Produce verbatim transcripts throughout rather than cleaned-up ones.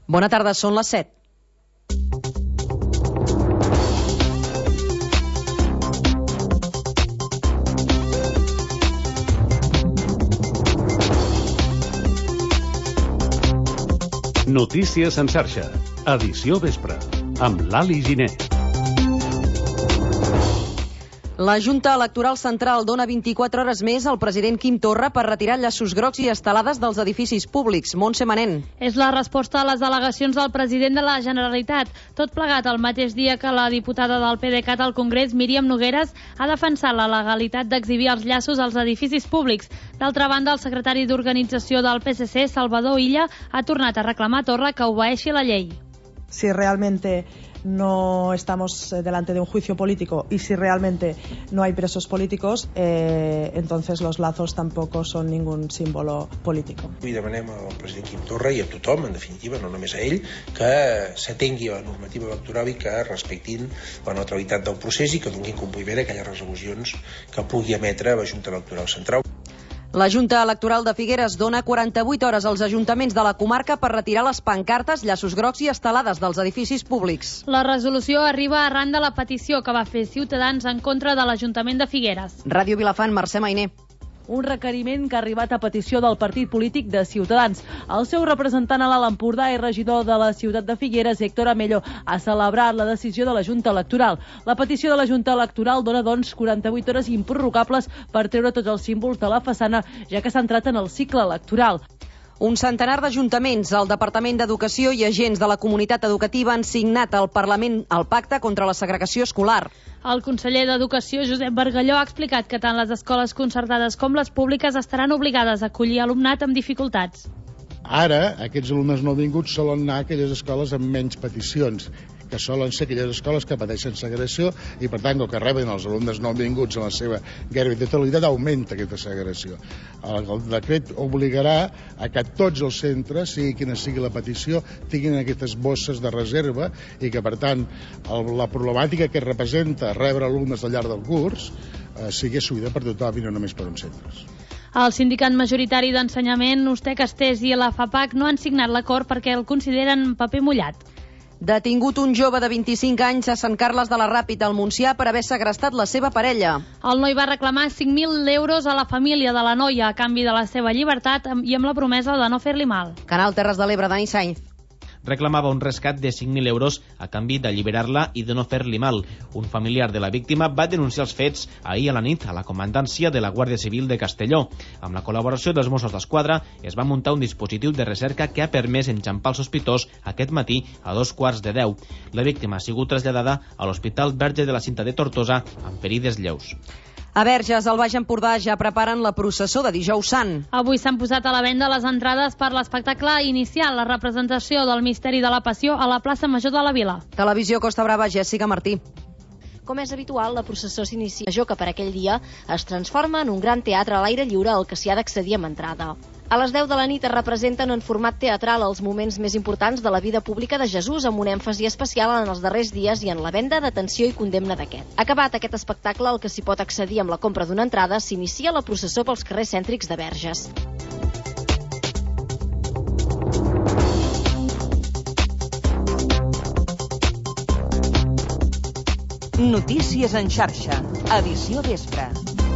Bona tarda, són les set. Notícies en xarxa, edició vespre, amb l'Ali Giner. La Junta Electoral Central dona vint-i-quatre hores més al president Quim Torra per retirar llaços grocs i estelades dels edificis públics. Montse Manent. És la resposta a les al·legacions del president de la Generalitat. Tot plegat el mateix dia que la diputada del PDeCAT al Congrés, Míriam Nogueras, ha defensat la legalitat d'exhibir els llaços als edificis públics. D'altra banda, el secretari d'Organització del P S C, Salvador Illa, ha tornat a reclamar a Torra que obeeixi la llei. Si realmente no estamos delante de un juicio político y si realmente no hay presos políticos, eh, entonces los lazos tampoco son ningún símbolo político. I demanem al president Quim Torra i a tothom, en definitiva, no només a ell, que s'atengui a la normativa electoral i que respectin la neutralitat del procés i que donin compliment a aquelles resolucions que pugui emetre la Junta Electoral Central. La Junta Electoral de Figueres dona quaranta-vuit hores als ajuntaments de la comarca per retirar les pancartes, llaços grocs i estelades dels edificis públics. La resolució arriba arran de la petició que va fer Ciutadans en contra de l'Ajuntament de Figueres. Ràdio Vilafant, Mercè Mainer. Un requeriment que ha arribat a petició del partit polític de Ciutadans. El seu representant a l'Alt Empordà i regidor de la ciutat de Figueres, Héctor Amello, ha celebrat la decisió de la Junta Electoral. La petició de la Junta Electoral dona, doncs, quaranta-vuit hores improrrogables per treure tots els símbols de la façana, ja que s'ha entrat en el cicle electoral. Un centenar d'ajuntaments, el Departament d'Educació i agents de la comunitat educativa han signat al Parlament el pacte contra la segregació escolar. El conseller d'Educació, Josep Bargalló, ha explicat que tant les escoles concertades com les públiques estaran obligades a acollir alumnat amb dificultats. Ara, aquests alumnes nouvinguts solen anar a aquelles escoles amb menys peticions, que solen ser aquelles escoles que pateixen segregació i, per tant, el que reben els alumnes nouvinguts en la seva gairebé totalitat augmenta aquesta segregació. El, el decret obligarà a que tots els centres, sigui quina sigui la petició, tinguin aquestes bosses de reserva i que, per tant, el, la problemàtica que representa rebre alumnes al llarg del curs eh, sigui assumida per tothom i no només per uns centres. El sindicat majoritari d'ensenyament, Ustec Estès i la FAPAC no han signat l'acord perquè el consideren paper mullat. Detingut un jove de vint-i-cinc anys a Sant Carles de la Ràpita, al Montsià, per haver segrestat la seva parella. El noi va reclamar cinc mil euros a la família de la noia a canvi de la seva llibertat i amb la promesa de no fer-li mal. Canal Terres de l'Ebre, Dani Sainz. Reclamava un rescat de cinc mil euros a canvi d'alliberar-la i de no fer-li mal. Un familiar de la víctima va denunciar els fets ahir a la nit a la comandància de la Guàrdia Civil de Castelló. Amb la col·laboració dels Mossos d'Esquadra es va muntar un dispositiu de recerca que ha permès enxampar el sospitós aquest matí a dos quarts de deu. La víctima ha sigut traslladada a l'Hospital Verge de la Cinta de Tortosa amb ferides lleus. A Verges, al Baix Empordà, ja preparen la processó de Dijous Sant. Avui s'han posat a la venda les entrades per l'espectacle inicial, la representació del Misteri de la Passió a la plaça Major de la Vila. Televisió Costa Brava, Jessica Martí. Com és habitual, la processó s'inicia major que per aquell dia es transforma en un gran teatre a l'aire lliure al que s'hi ha d'accedir amb entrada. A les deu de la nit es representen en format teatral els moments més importants de la vida pública de Jesús, amb un èmfasi especial en els darrers dies i en la venda, detenció i condemna d'aquest. Acabat aquest espectacle, al que s'hi pot accedir amb la compra d'una entrada, s'inicia la processó pels carrers cèntrics de Verges. Notícies en xarxa, edició vespre.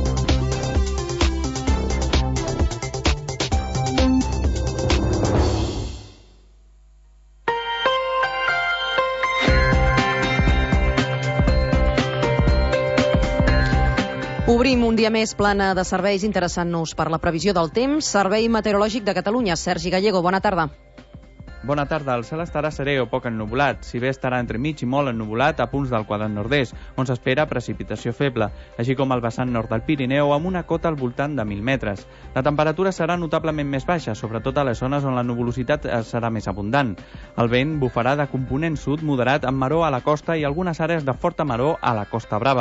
Obrim un dia més plana de serveis interessant-nos per la previsió del temps. Servei Meteorològic de Catalunya. Sergi Gallego, bona tarda. Bona tarda. El cel estarà serè o poc ennuvolat, si bé estarà entre mig i molt ennuvolat a punts del quadrant nord-est, on s'espera precipitació feble, així com al vessant nord del Pirineu amb una cota al voltant de mil metres. La temperatura serà notablement més baixa, sobretot a les zones on la nuvolositat serà més abundant. El vent bufarà de component sud moderat amb maror a la costa i algunes àrees de forta maror a la Costa Brava.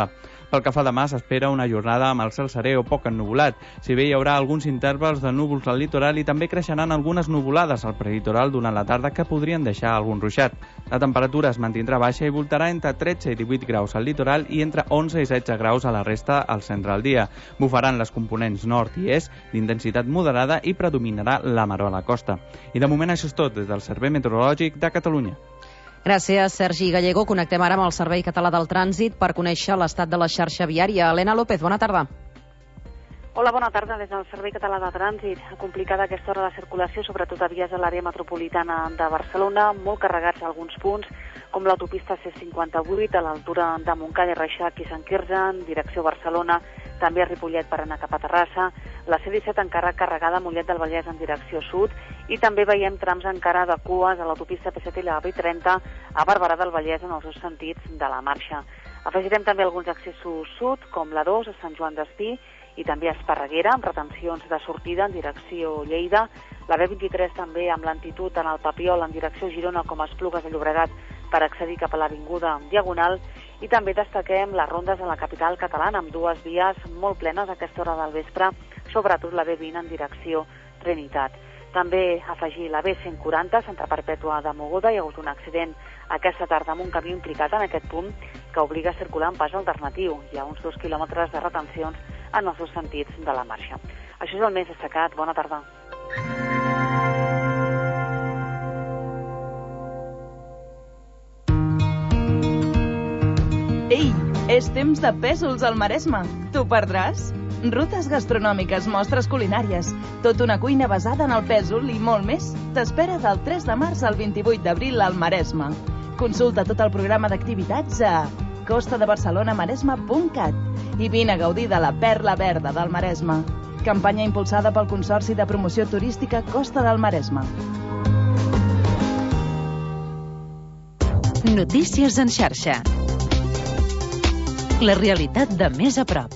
Pel que fa a demà, s'espera una jornada amb el cel serè o poc ennuvolat. Si bé hi haurà alguns intervals de núvols al litoral i també creixeran algunes nuvolades al prelitoral durant la tarda que podrien deixar algun ruixat. La temperatura es mantindrà baixa i voltarà entre tretze i divuit graus al litoral i entre onze i setze graus a la resta al centre del dia. Bufaran les components nord i est d'intensitat moderada i predominarà la maror a la costa. I de moment això és tot des del Servei Meteorològic de Catalunya. Gràcies, Sergi Gallego. Connectem ara amb el Servei Català del Trànsit per conèixer l'estat de la xarxa viària. Helena López, bona tarda. Hola, bona tarda. Des del Servei Català de Trànsit. Complicada aquesta hora la circulació, sobretot a vies de l'àrea metropolitana de Barcelona, molt carregats a alguns punts, com l'autopista C cinquanta-vuit a l'altura de Montcada i Reixac i Sant Quirze, en direcció Barcelona, també a Ripollet per anar cap a Terrassa, la C disset encara carregada a Mollet del Vallès en direcció sud, i també veiem trams encara de cues a l'autopista P set i la B trenta a Barberà del Vallès en els dos sentits de la marxa. Afegirem també alguns accessos sud, com la dos a Sant Joan d'Espí i també a Esparreguera, amb retencions de sortida en direcció Lleida, la B vint-i-tres també amb lentitud en el Papiol en direcció Girona com a Esplugues de Llobregat per accedir cap a l'avinguda Diagonal, i també destaquem les rondes a la capital catalana amb dues vies molt plenes a aquesta hora del vespre, sobretot la B vint en direcció Trinitat. També afegir la B cent quaranta, Santa Perpètua de Mogoda. Hi ha hagut un accident aquesta tarda amb un camió implicat en aquest punt que obliga a circular en pas alternatiu. Hi ha uns dos quilòmetres de retencions en els dos sentits de la marxa. Això és el més destacat. Bona tarda. Ei, és temps de pèsols al Maresme. T'ho perdràs? Rutes gastronòmiques, mostres culinàries, tota una cuina basada en el pèsol i molt més t'espera del tres de març al vint-i-vuit d'abril al Maresme. Consulta tot el programa d'activitats a costa de barcelona maresme punt cat i vine a gaudir de la perla verda del Maresme. Campanya impulsada pel Consorci de Promoció Turística Costa del Maresme. Notícies en xarxa. La realitat de més a prop.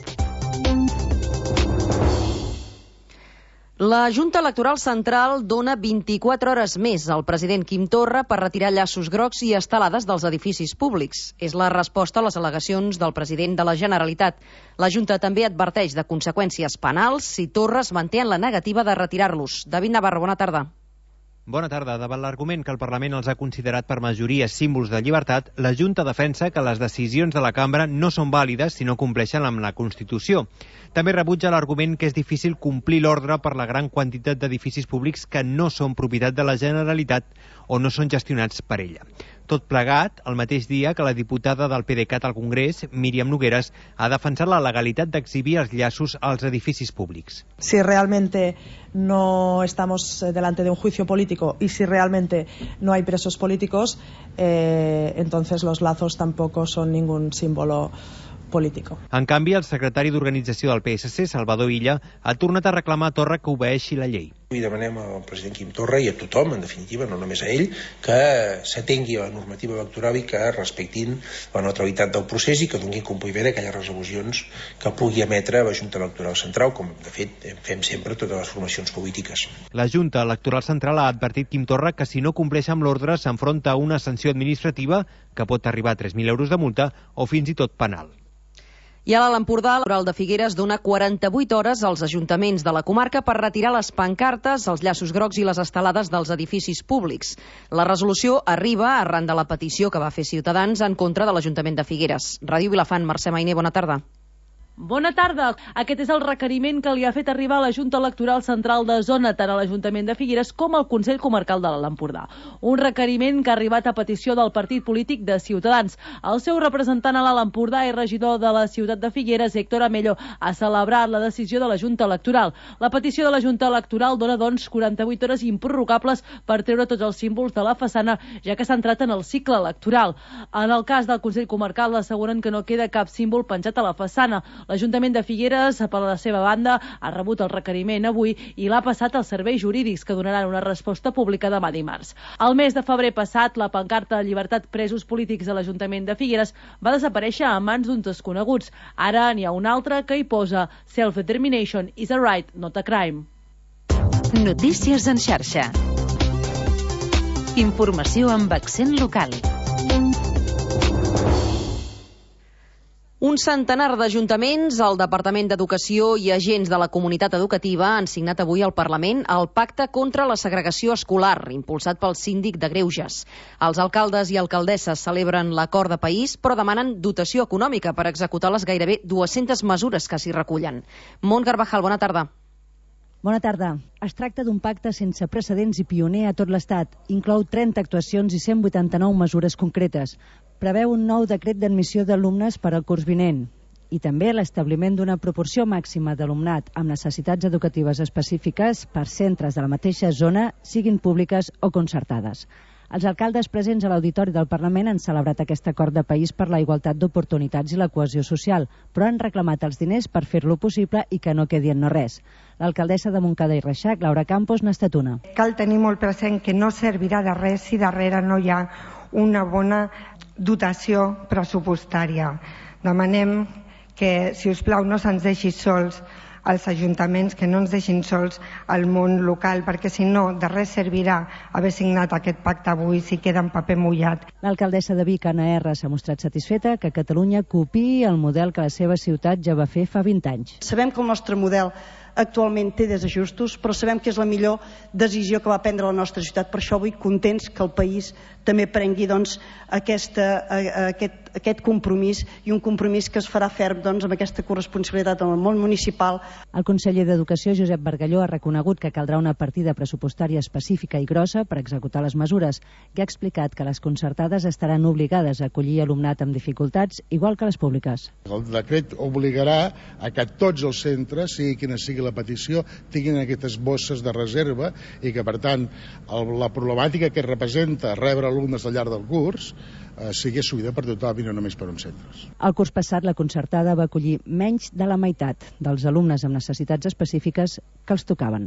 La Junta Electoral Central dona vint-i-quatre hores més al president Quim Torra per retirar llaços grocs i estelades dels edificis públics. És la resposta a les al·legacions del president de la Generalitat. La Junta també adverteix de conseqüències penals si Torra es manté en la negativa de retirar-los. David Navarro, bona tarda. Bona tarda. Davant l'argument que el Parlament els ha considerat per majoria símbols de llibertat, la Junta defensa que les decisions de la cambra no són vàlides si no compleixen amb la Constitució. També rebutja l'argument que és difícil complir l'ordre per la gran quantitat d'edificis públics que no són propietat de la Generalitat o no són gestionats per ella. Tot plegat, el mateix dia que la diputada del PDeCAT al Congrés, Míriam Nogueras, ha defensat la legalitat d'exhibir els llaços als edificis públics. Si realmente no estamos delante de un juicio político y si realmente no hay presos políticos, eh, entonces los lazos tampoco son ningún símbolo político. En canvi, el secretari d'Organització del P S C, Salvador Illa, ha tornat a reclamar a Torra que obeeixi la llei. I demanem al president Quim Torra i a tothom, en definitiva, no només a ell, que s'atengui a la normativa electoral i que respectin la neutralitat del procés i que donin compliment a aquelles resolucions que pugui emetre la Junta Electoral Central, com de fet fem sempre totes les formacions polítiques. La Junta Electoral Central ha advertit Quim Torra que si no compleix amb l'ordre s'enfronta a una sanció administrativa que pot arribar a tres mil euros de multa o fins i tot penal. I a l'Empordà, l'Oral de Figueres dona quaranta-vuit hores als ajuntaments de la comarca per retirar les pancartes, els llaços grocs i les estelades dels edificis públics. La resolució arriba arran de la petició que va fer Ciutadans en contra de l'Ajuntament de Figueres. Ràdio Vilafant, Mercè Mainer, bona tarda. Bona tarda. Aquest és el requeriment que li ha fet arribar a la Junta Electoral Central de Zona, tant a l'Ajuntament de Figueres com al Consell Comarcal de l'Empordà. Un requeriment que ha arribat a petició del partit polític de Ciutadans. El seu representant a l'Empordà i regidor de la ciutat de Figueres, Héctor Amello, ha celebrat la decisió de la Junta Electoral. La petició de la Junta Electoral dona, doncs, quaranta-vuit hores improrrogables per treure tots els símbols de la façana, ja que s'ha entrat en el cicle electoral. En el cas del Consell Comarcal, asseguren que no queda cap símbol penjat a la façana. L'Ajuntament de Figueres, per la seva banda, ha rebut el requeriment avui i l'ha passat als serveis jurídics, que donaran una resposta pública demà dimarts. El mes de febrer passat, la pancarta de llibertat presos polítics de l'Ajuntament de Figueres va desaparèixer a mans d'uns desconeguts. Ara n'hi ha una altra que hi posa Self-determination is a right, not a crime. Notícies en xarxa. Informació amb accent local. Un centenar d'ajuntaments, el Departament d'Educació i agents de la comunitat educativa han signat avui al Parlament el Pacte contra la Segregació Escolar, impulsat pel síndic de Greuges. Els alcaldes i alcaldesses celebren l'acord de país, però demanen dotació econòmica per executar les gairebé dues-centes mesures que s'hi recullen. Mont Garbajal, bona tarda. Bona tarda. Es tracta d'un pacte sense precedents i pioner a tot l'Estat. Inclou trenta actuacions i cent vuitanta-nou mesures concretes. Preveu un nou decret d'admissió d'alumnes per al curs vinent i també l'establiment d'una proporció màxima d'alumnat amb necessitats educatives específiques per centres de la mateixa zona, siguin públiques o concertades. Els alcaldes presents a l'Auditori del Parlament han celebrat aquest acord de país per la igualtat d'oportunitats i la cohesió social, però han reclamat els diners per fer-lo possible i que no quedi en no res. L'alcaldessa de Montcada i Reixac, Laura Campos, n'ha estat una. Cal tenir molt present que no servirà de res si darrere no hi ha una bona dotació pressupostària. Demanem que, si us plau, no se'ns deixi sols als ajuntaments, que no ens deixin sols al món local, perquè si no, de res servirà haver signat aquest pacte avui si queda en paper mullat. L'alcaldessa de Vic, Anna R, s'ha mostrat satisfeta que Catalunya copiï el model que la seva ciutat ja va fer fa vint anys. Sabem que el nostre model actualment té desajustos, però sabem que és la millor decisió que va prendre la nostra ciutat. Per això avui contents que el país també prengui doncs, aquesta, aquest, aquest compromís, i un compromís que es farà ferm doncs, amb aquesta corresponsabilitat amb el món municipal. El conseller d'Educació, Josep Bargalló, ha reconegut que caldrà una partida pressupostària específica i grossa per executar les mesures, i ha explicat que les concertades estaran obligades a acollir alumnat amb dificultats, igual que les públiques. El decret obligarà a que tots els centres, sigui quina sigui la petició, tinguin aquestes bosses de reserva i que, per tant, el, la problemàtica que representa rebre alumnes al llarg del curs eh, sigui assumida per tothom i no només per uns centres. El curs passat, la concertada va acollir menys de la meitat dels alumnes amb necessitats específiques que els tocaven.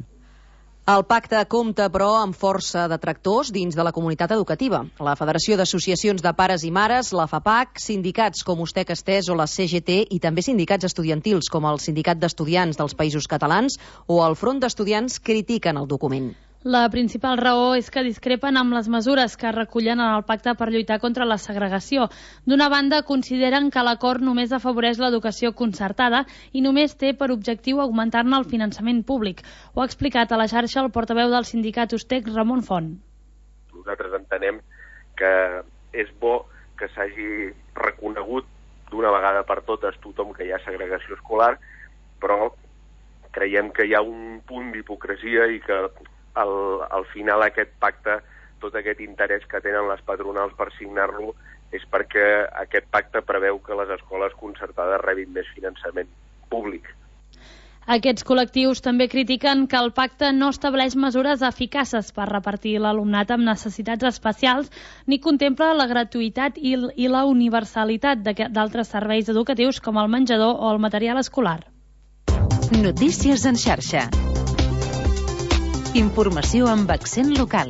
El pacte compta, però, amb força detractors dins de la comunitat educativa. La Federació d'Associacions de Pares i Mares, la FAPAC, sindicats com Ustec Estès o la C G T i també sindicats estudiantils com el Sindicat d'Estudiants dels Països Catalans o el Front d'Estudiants critiquen el document. La principal raó és que discrepen amb les mesures que recullen en el pacte per lluitar contra la segregació. D'una banda, consideren que l'acord només afavoreix l'educació concertada i només té per objectiu augmentar-ne el finançament públic. Ho ha explicat a la xarxa el portaveu del sindicat Ustec, Ramon Font. Nosaltres entenem que és bo que s'hagi reconegut d'una vegada per totes tothom que hi ha segregació escolar, però creiem que hi ha un punt d'hipocresia i que Al, al final aquest pacte, tot aquest interès que tenen les patronals per signar-lo és perquè aquest pacte preveu que les escoles concertades rebin més finançament públic. Aquests col·lectius també critiquen que el pacte no estableix mesures eficaces per repartir l'alumnat amb necessitats especials ni contempla la gratuïtat i, i la universalitat d'altres serveis educatius com el menjador o el material escolar. Notícies en xarxa. Informació amb accent local.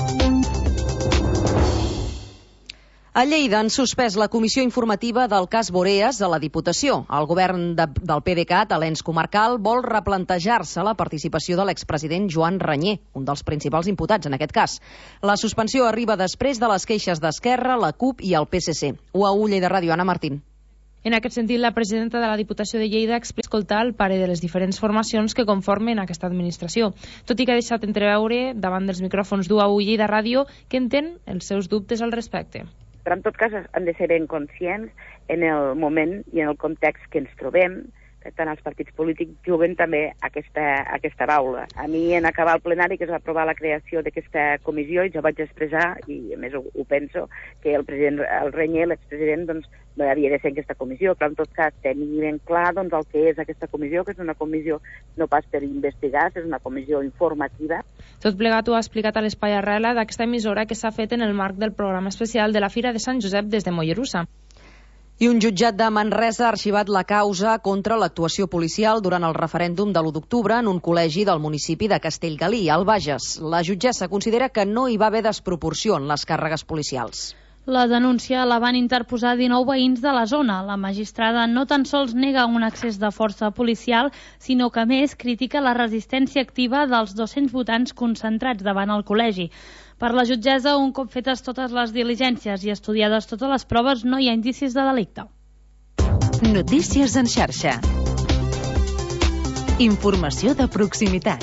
A Lleida han suspès la comissió informativa del cas Boreas a la Diputació. El govern de, del PDeCAT, a l'ens comarcal, vol replantejar-se la participació de l'expresident Joan Reñé, un dels principals imputats en aquest cas. La suspensió arriba després de les queixes d'Esquerra, la CUP i el P S C. U A U Lleida Ràdio, Anna Martín. En aquest sentit, la presidenta de la Diputació de Lleida explica escoltar el pare de les diferents formacions que conformen aquesta administració, tot i que ha deixat entreveure davant dels micròfons d'U A U Lleida Ràdio que entén els seus dubtes al respecte. Però en tot cas han de ser ben conscients en el moment i en el context que ens trobem. Per tant, els partits polítics juguen també aquesta, aquesta baula. A mi, en acabar el plenari, que es va aprovar la creació d'aquesta comissió, i jo vaig expressar, i a més ho, ho penso, que el president, el Reñé, l'expresident, doncs, no havia de ser en aquesta comissió, però en tot cas tenir ben clar doncs, el que és aquesta comissió, que és una comissió no pas per investigar, és una comissió informativa. Tot plegat ho ha explicat a l'Espai Arrela d'aquesta emissora que s'ha fet en el marc del programa especial de la Fira de Sant Josep des de Mollerussa. I un jutjat de Manresa ha arxivat la causa contra l'actuació policial durant el referèndum de l'u d'octubre en un col·legi del municipi de Castellgalí, al Bages. La jutgessa considera que no hi va haver desproporció en les càrregues policials. La denúncia la van interposar dinou veïns de la zona. La magistrada no tan sols nega un excés de força policial, sinó que, a més, critica la resistència activa dels dos-cents votants concentrats davant el col·legi. Per la jutgessa, un cop fetes totes les diligències i estudiades totes les proves, no hi ha indicis de delicte. Notícies en xarxa. Informació de proximitat.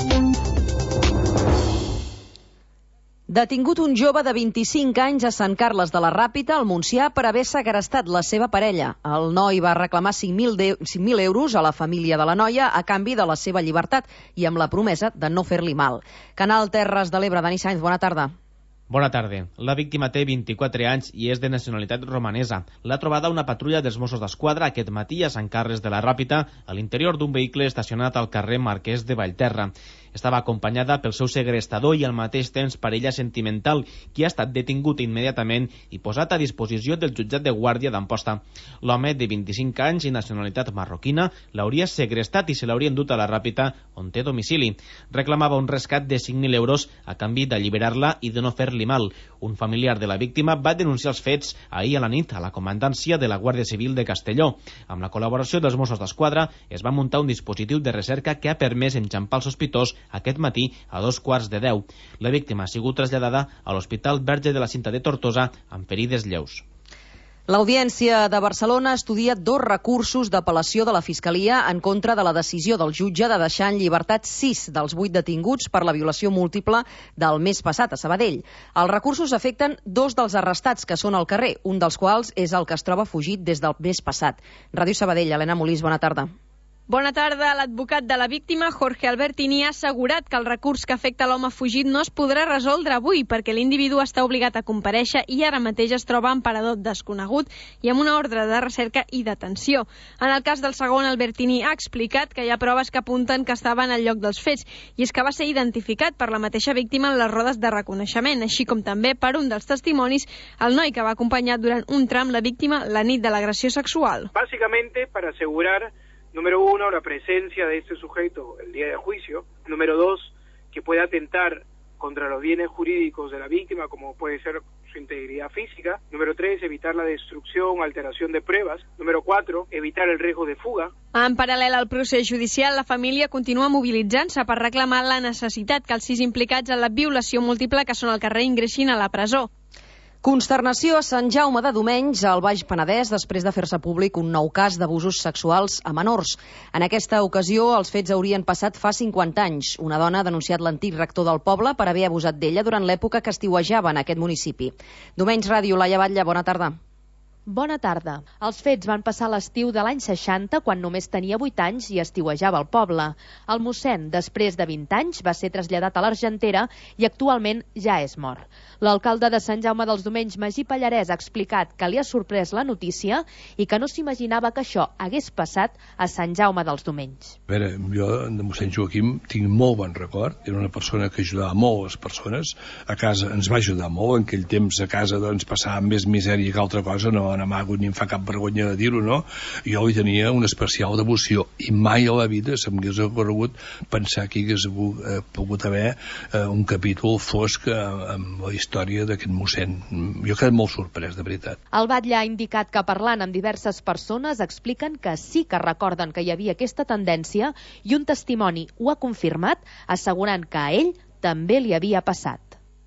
Detingut un jove de vint-i-cinc anys a Sant Carles de la Ràpita, al Montsià, per haver segrestat la seva parella. El noi va reclamar cinc mil euros a la família de la noia a canvi de la seva llibertat i amb la promesa de no fer-li mal. Canal Terres de l'Ebre, Dani Sainz, bona tarda. Bona tarda. La víctima té vint-i-quatre anys i és de nacionalitat romanesa. L'ha trobada una patrulla dels Mossos d'Esquadra aquest matí a Sant Carles de la Ràpita a l'interior d'un vehicle estacionat al carrer Marquès de Vallterra. Estava acompanyada pel seu segrestador i al mateix temps parella sentimental, qui ha estat detingut immediatament i posat a disposició del jutjat de guàrdia d'Amposta. L'home, de vint-i-cinc anys i nacionalitat marroquina, l'hauria segrestat i se l'hauria endut a la Ràpita, on té domicili. Reclamava un rescat de cinc mil euros a canvi d'alliberar-la i de no fer-li mal. Un familiar de la víctima va denunciar els fets ahir a la nit a la comandància de la Guàrdia Civil de Castelló. Amb la col·laboració dels Mossos d'Esquadra es va muntar un dispositiu de recerca que ha permès enxampar el sospitós aquest matí a dos quarts de deu. La víctima ha sigut traslladada a l'Hospital Verge de la Cinta de Tortosa amb ferides lleus. L'Audiència de Barcelona estudia dos recursos d'apel·lació de la Fiscalia en contra de la decisió del jutge de deixar en llibertat sis dels vuit detinguts per la violació múltiple del mes passat a Sabadell. Els recursos afecten dos dels arrestats que són al carrer, un dels quals és el que es troba fugit des del mes passat. Ràdio Sabadell, Helena Molís, bona tarda. Bona tarda. L'advocat de la víctima, Jorge Albertini, ha assegurat que el recurs que afecta l'home fugit no es podrà resoldre avui perquè l'individu està obligat a comparèixer i ara mateix es troba en parador desconegut i amb una ordre de recerca i detenció. En el cas del segon, Albertini ha explicat que hi ha proves que apunten que estava en el lloc dels fets i és que va ser identificat per la mateixa víctima en les rodes de reconeixement, així com també per un dels testimonis, el noi que va acompanyar durant un tram la víctima la nit de l'agressió sexual. Básicamente para asegurar, número uno, la presencia de este sujeto el día de juicio. Número dos, que pueda atentar contra los bienes jurídicos de la víctima, como puede ser su integridad física. Número tres, evitar la destrucción o alteración de pruebas. Número cuatro, evitar el riesgo de fuga. En paral·lel al procés judicial, la família continua mobilitzant-se per reclamar la necessitat que els sis implicats en la violació múltiple que són al carrer ingressin a la presó. Consternació a Sant Jaume de Domenys, al Baix Penedès, després de fer-se públic un nou cas d'abusos sexuals a menors. En aquesta ocasió, els fets haurien passat fa cinquanta anys. Una dona ha denunciat l'antic rector del poble per haver abusat d'ella durant l'època que estiuejava en aquest municipi. Domenys Ràdio, Laia Batlle, bona tarda. Bona tarda. Els fets van passar l'estiu de l'any seixanta, quan només tenia vuit anys i estiuejava al poble. El mossèn, després de vint anys, va ser traslladat a l'Argentera i actualment ja és mort. L'alcalde de Sant Jaume dels Domenys, Magí Pallarès, ha explicat que li ha sorprès la notícia i que no s'imaginava que això hagués passat a Sant Jaume dels Domenys. A veure, jo de mossèn Joaquim tinc molt bon record. Era una persona que ajudava molt les persones. A casa ens va ajudar molt. En aquell temps a casa doncs, passava més misèria que altra cosa, no n'amago ni em fa cap vergonya de dir-ho, no? Jo li tenia una especial devoció i mai a la vida se'm hagués ocorregut pensar que hi hagués pogut haver un capítol fosc amb la història d'aquest mossèn. Jo he quedat molt sorprès, de veritat. El batlle ha indicat que parlant amb diverses persones expliquen que sí que recorden que hi havia aquesta tendència i un testimoni ho ha confirmat, assegurant que a ell també li havia passat.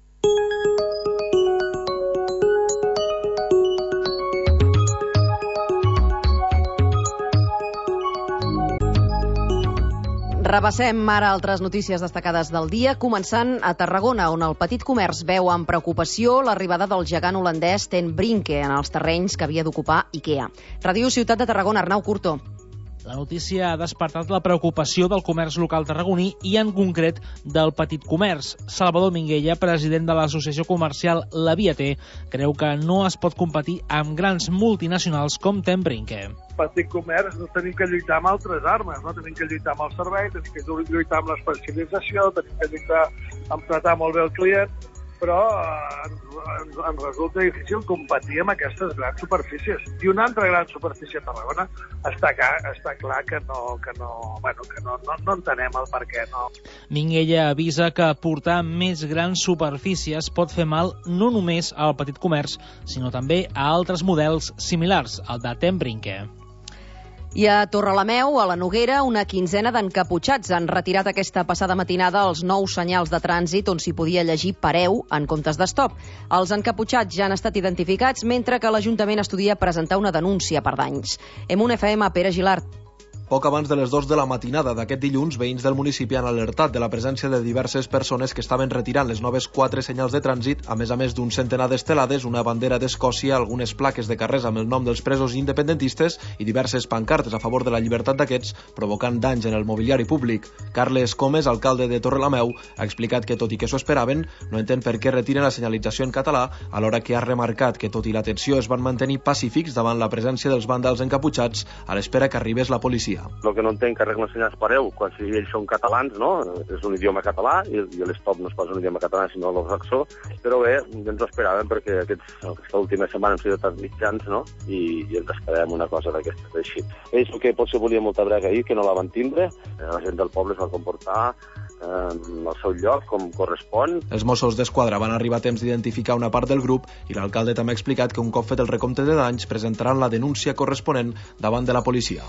Repassem ara altres notícies destacades del dia, començant a Tarragona, on el petit comerç veu amb preocupació l'arribada del gegant holandès Ten Brinke en els terrenys que havia d'ocupar IKEA. Ràdio Ciutat de Tarragona, Arnau Curto. La notícia ha despertat la preocupació del comerç local tarragoní i, en concret, del petit comerç. Salvador Minguella, president de l'associació comercial La Via T, creu que no es pot competir amb grans multinacionals com Ten Brinke. Petit comerç no tenim que lluitar amb altres armes, no tenim que lluitar amb el servei, tenim que lluitar amb l'especialització, tenim que lluitar amb tratar molt bé el client, però ens, ens resulta difícil competir amb aquestes grans superfícies. I una altra gran superfície a Tarragona està, està clar que no, que no, bueno, que no, no, no entenem el per què. No. Minguella avisa que portar més grans superfícies pot fer mal no només al petit comerç, sinó també a altres models similars, al de Ten Brinke. I a Torrelameu, a la Noguera, una quinzena d'encaputxats han retirat aquesta passada matinada els nous senyals de trànsit on s'hi podia llegir pareu en comptes d'estop. Els encaputxats ja han estat identificats, mentre que l'Ajuntament estudia presentar una denúncia per danys. Em un F M, Pere Gilart. Poc abans de les dues de la matinada d'aquest dilluns, veïns del municipi han alertat de la presència de diverses persones que estaven retirant les noves quatre senyals de trànsit, a més a més d'un centenar d'estelades, una bandera d'Escòcia, algunes plaques de carrers amb el nom dels presos independentistes i diverses pancartes a favor de la llibertat d'aquests, provocant danys en el mobiliari públic. Carles Comes, alcalde de Torrelameu, ha explicat que, tot i que s'ho esperaven, no entén per què retiren la senyalització en català, alhora que ha remarcat que, tot i la tensió, es van mantenir pacífics davant la presència dels vàndals encaputxats a l'espera que arribés la policia. El que no entenc que arreglen senyals pareu, quan si ells són catalans, no? És un idioma català, i, i l'estop no és pas un idioma català, sinó l'anglosaxó, però bé, ens ho esperàvem perquè aquests, aquesta última setmana hem sigut tants mitjans, no? I, i ens esperàvem una cosa d'aquestes així. Ells el que potser volia molta brega ahir, que no la van tindre, la gent del poble es va comportar en el seu lloc, com correspon. Els Mossos d'Esquadra van arribar a temps d'identificar una part del grup i l'alcalde també ha explicat que un cop fet el recompte de danys presentaran la denúncia corresponent davant de la policia.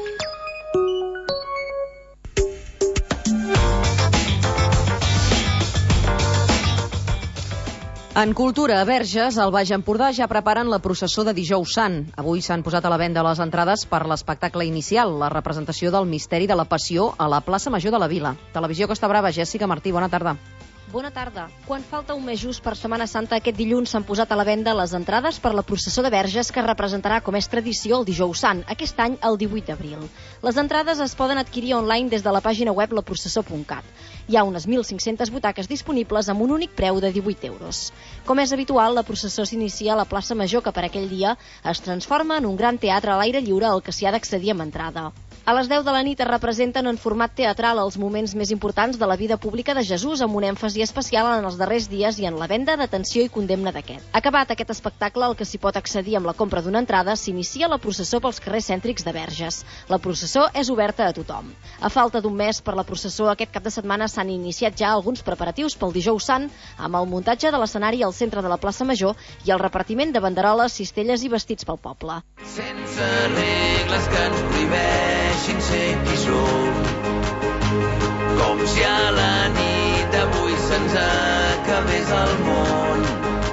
En cultura, a Verges, al Baix Empordà, ja preparen la processó de Dijous Sant. Avui s'han posat a la venda les entrades per l'espectacle inicial, la representació del Misteri de la Passió a la plaça Major de la Vila. Televisió Costa Brava, Jèssica Martí, bona tarda. Bona tarda. Quan falta un mes just per Setmana Santa, aquest dilluns s'han posat a la venda les entrades per la processó de Verges que representarà, com és tradició, el Dijous Sant, aquest any el divuit d'abril. Les entrades es poden adquirir online des de la pàgina web la processó punt cat. Hi ha unes mil cinc-centes butaques disponibles amb un únic preu de divuit euros. Com és habitual, la processó s'inicia a la plaça Major, que per aquell dia es transforma en un gran teatre a l'aire lliure al que s'hi ha d'accedir amb entrada. A les deu de la nit es representen en format teatral els moments més importants de la vida pública de Jesús, amb un èmfasi especial en els darrers dies i en la venda, detenció i condemna d'aquest. Acabat aquest espectacle, al que s'hi pot accedir amb la compra d'una entrada, s'inicia la processó pels carrers cèntrics de Verges. La processó és oberta a tothom. A falta d'un mes per la processó, aquest cap de setmana s'han iniciat ja alguns preparatius pel Dijous Sant, amb el muntatge de l'escenari al centre de la plaça Major i el repartiment de banderoles, cistelles i vestits pel poble. Sense regles que ens prohibeixin ser qui som, com si a la nit d'avui se'ns acabés el món.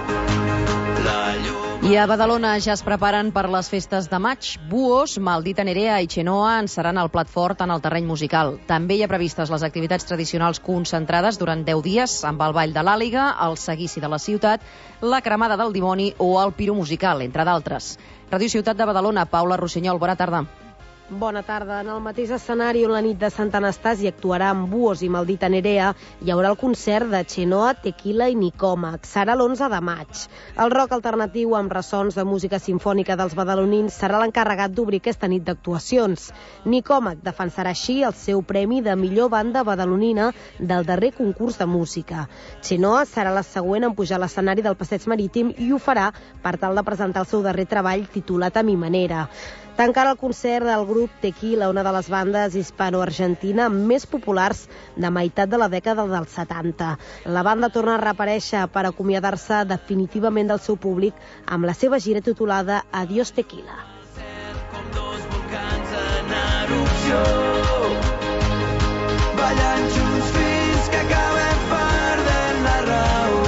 I a Badalona ja es preparen per les festes de maig. Buos, Maldita Nerea i Xenoa en seran el plat fort en el terreny musical. També hi ha previstes les activitats tradicionals concentrades durant deu dies amb el Ball de l'Àliga, el Seguici de la Ciutat, la Cremada del Dimoni o el Piro Musical, entre d'altres. Ràdio Ciutat de Badalona, Paula Rossinyol, bona tarda. Bona tarda. En el mateix escenari on la nit de Sant Anastasi actuarà amb Buos i Maldita Nerea, hi haurà el concert de Xenoa, Tequila i Nicòmac. Serà l'onze de maig. El rock alternatiu amb ressons de música simfònica dels badalonins serà l'encarregat d'obrir aquesta nit d'actuacions. Nicòmac defensarà així el seu premi de millor banda badalonina del darrer concurs de música. Xenoa serà la següent en pujar a l'escenari del Passeig Marítim i ho farà per tal de presentar el seu darrer treball titulat A mi manera. Tancarà el concert del grup Tequila, una de les bandes hispano-argentina més populars de meitat de la dècada dels setanta. La banda torna a reaparèixer per acomiadar-se definitivament del seu públic amb la seva gira titulada Adiós Tequila. Com dos volcans en erupció, ballant junts fins que acabem perdent la raó.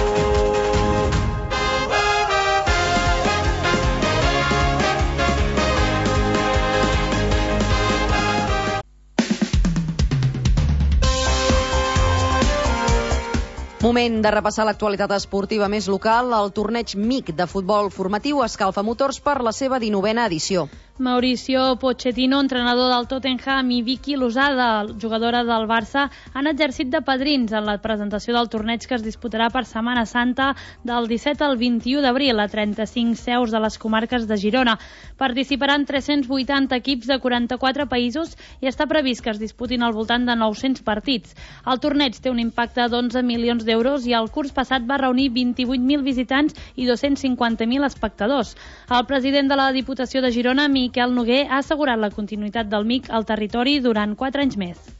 Moment de repassar l'actualitat esportiva més local. El torneig M I C de futbol formatiu escalfa motors per la seva dinovena edició. Mauricio Pochettino, entrenador del Tottenham, i Vicky Losada, jugadora del Barça, han exercit de padrins en la presentació del torneig que es disputarà per Setmana Santa del disset al vint-i-u d'abril a trenta-cinc seus de les comarques de Girona. Participaran tres-cents vuitanta equips de quaranta-quatre països i està previst que es disputin al voltant de nou-cents partits. El torneig té un impacte d'onze milions d'euros i el curs passat va reunir vint-i-vuit mil visitants i dos-cents cinquanta mil espectadors. El president de la Diputació de Girona, Miquel Noguer, ha assegurat la continuïtat del M I C al territori durant quatre anys més.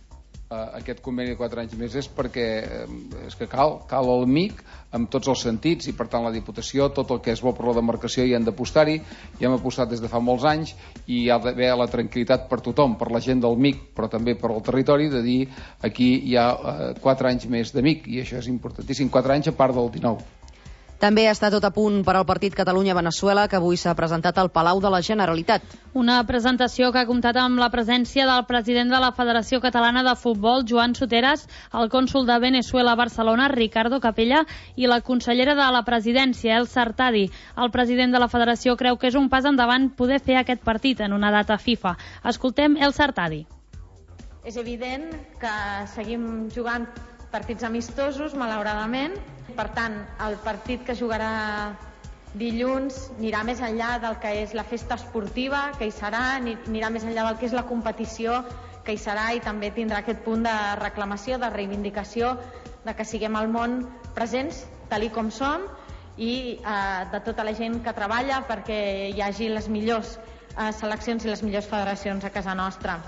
aquest conveni de quatre anys més és perquè és que cal, cal el M I C amb tots els sentits i per tant la Diputació, tot el que és bo per la demarcació hi han d'apostar-hi, hi hem apostat des de fa molts anys i hi ha d'haver la tranquil·litat per tothom, per la gent del M I C però també per al territori, de dir aquí hi ha eh, quatre anys més de M I C i això és importantíssim, quatre anys a part del dinou. També està tot a punt per al partit Catalunya-Veneçuela, que avui s'ha presentat al Palau de la Generalitat. Una presentació que ha comptat amb la presència del president de la Federació Catalana de Futbol, Joan Soteras, el cònsol de Veneçuela a Barcelona, Ricardo Capella, i la consellera de la presidència, El Sartadi. El president de la Federació creu que és un pas endavant poder fer aquest partit en una data FIFA. Escoltem El Sartadi. És evident que seguim jugant partits amistosos, malauradament. Per tant, el partit que jugarà dilluns anirà més enllà del que és la festa esportiva, que hi serà, anirà més enllà del que és la competició, que hi serà, i també tindrà aquest punt de reclamació, de reivindicació, de que siguem al món presents, tal i com som, i eh, de tota la gent que treballa perquè hi hagi les millors eh, seleccions i les millors federacions a casa nostra.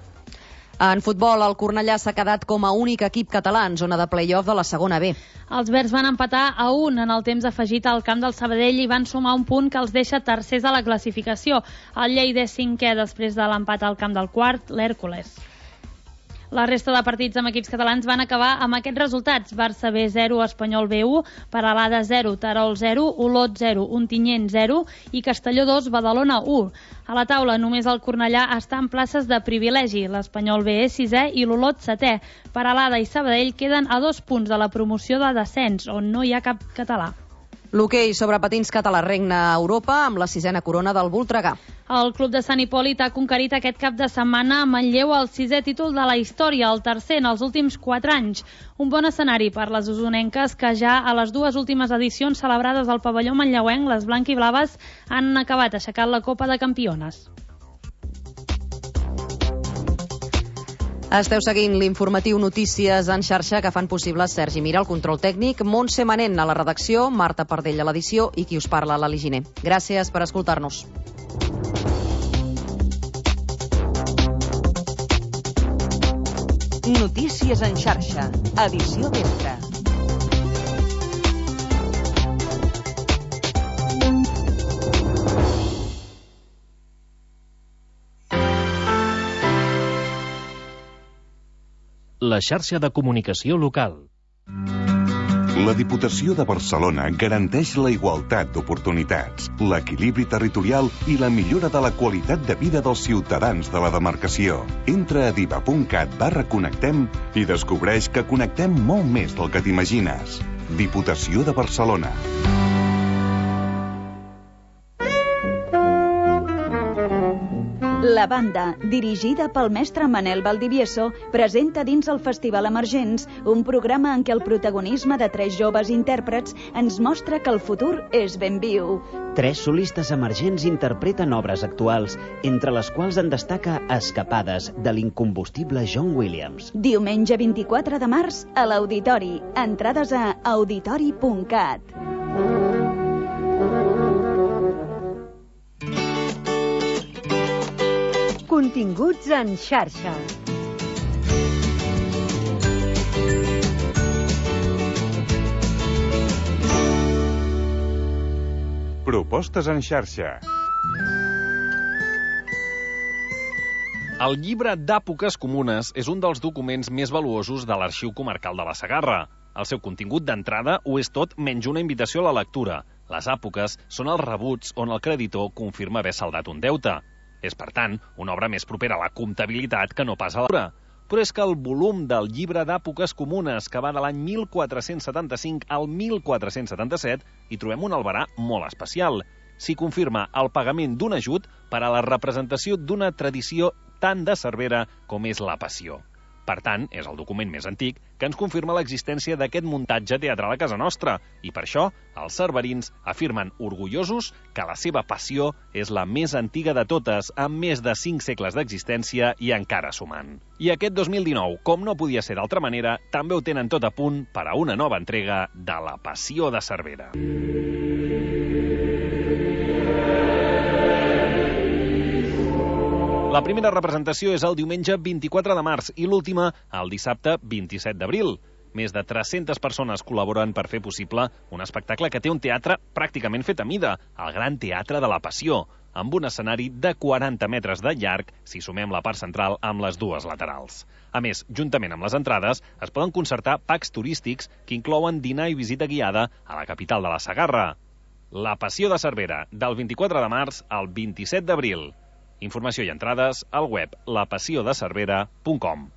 En futbol, el Cornellà s'ha quedat com a únic equip català en zona de play-off de la segona B. Els verds van empatar a un en el temps afegit al camp del Sabadell i van sumar un punt que els deixa tercers a la classificació. El Lleida és cinquè després de l'empat al camp del quart, l'Hèrcules. La resta de partits amb equips catalans van acabar amb aquests resultats. Barça B zero, Espanyol B u, Peralada zero, Terol zero, Olot zero, Ontinyent zero i Castelló dos, Badalona u. A la taula només el Cornellà està en places de privilegi. L'Espanyol B és sisè i l'Olot setè. Peralada i Sabadell queden a dos punts de la promoció de descens, on no hi ha cap català. L'hoquei sobre patins català regna a Europa amb la sisena corona del Voltregà. El club de Sant Hipòlit ha conquerit aquest cap de setmana a Manlleu el sisè títol de la història, el tercer en els últims quatre anys. Un bon escenari per les usonenques que ja a les dues últimes edicions celebrades al pavelló manlleuenc, les blanc-i-blaves han acabat aixecant la Copa de Campiones. Esteu seguint l'informatiu Notícies en xarxa que fan possible Sergi Mira, el control tècnic, Montse Manent a la redacció, Marta Pardell a l'edició i qui us parla, Lali Giner. Gràcies per escoltar-nos. Notícies en xarxa, edició vespre. La xarxa de comunicació local. La Diputació de Barcelona garanteix la igualtat d'oportunitats, l'equilibri territorial i la millora de la qualitat de vida dels ciutadans de la demarcació. Entra a diva punt cat barra connectem i descobreix que connectem molt més del que t'imagines. Diputació de Barcelona. La banda, dirigida pel mestre Manel Valdivieso, presenta dins el Festival Emergents un programa en què el protagonisme de tres joves intèrprets ens mostra que el futur és ben viu. Tres solistes emergents interpreten obres actuals, entre les quals en destaca Escapades, de l'incombustible John Williams. Diumenge vint-i-quatre de març a l'Auditori. Entrades a auditori punt cat. Continguts en xarxa. Propostes en xarxa. El llibre d'Èpoques Comunes és un dels documents més valuosos de l'Arxiu Comarcal de la Segarra. El seu contingut d'entrada ho és tot menys una invitació a la lectura. Les èpoques són els rebuts on el creditor confirma haver saldat un deute. És, per tant, una obra més propera a la comptabilitat que no pas a la lectura. Però és que el volum del llibre d'Èpoques Comunes, que va de l'any mil quatre-cents setanta-cinc al mil quatre-cents setanta-set, hi trobem un albarà molt especial. S'hi confirma el pagament d'un ajut per a la representació d'una tradició tan de Cervera com és la Passió. Per tant, és el document més antic que ens confirma l'existència d'aquest muntatge teatral a casa nostra, i per això els cerverins afirmen orgullosos que la seva Passió és la més antiga de totes, amb més de cinc segles d'existència i encara sumant. I aquest dos mil dinou, com no podia ser d'altra manera, també ho tenen tot a punt per a una nova entrega de la Passió de Cervera. La primera representació és el diumenge vint-i-quatre de març i l'última el dissabte vint-i-set d'abril. Més de tres-centes persones col·laboren per fer possible un espectacle que té un teatre pràcticament fet a mida, el Gran Teatre de la Passió, amb un escenari de quaranta metres de llarg, si sumem la part central amb les dues laterals. A més, juntament amb les entrades, es poden concertar packs turístics que inclouen dinar i visita guiada a la capital de la Segarra. La Passió de Cervera, del vint-i-quatre de març al vint-i-set d'abril. Informació i entrades al web la passió de cervera punt com.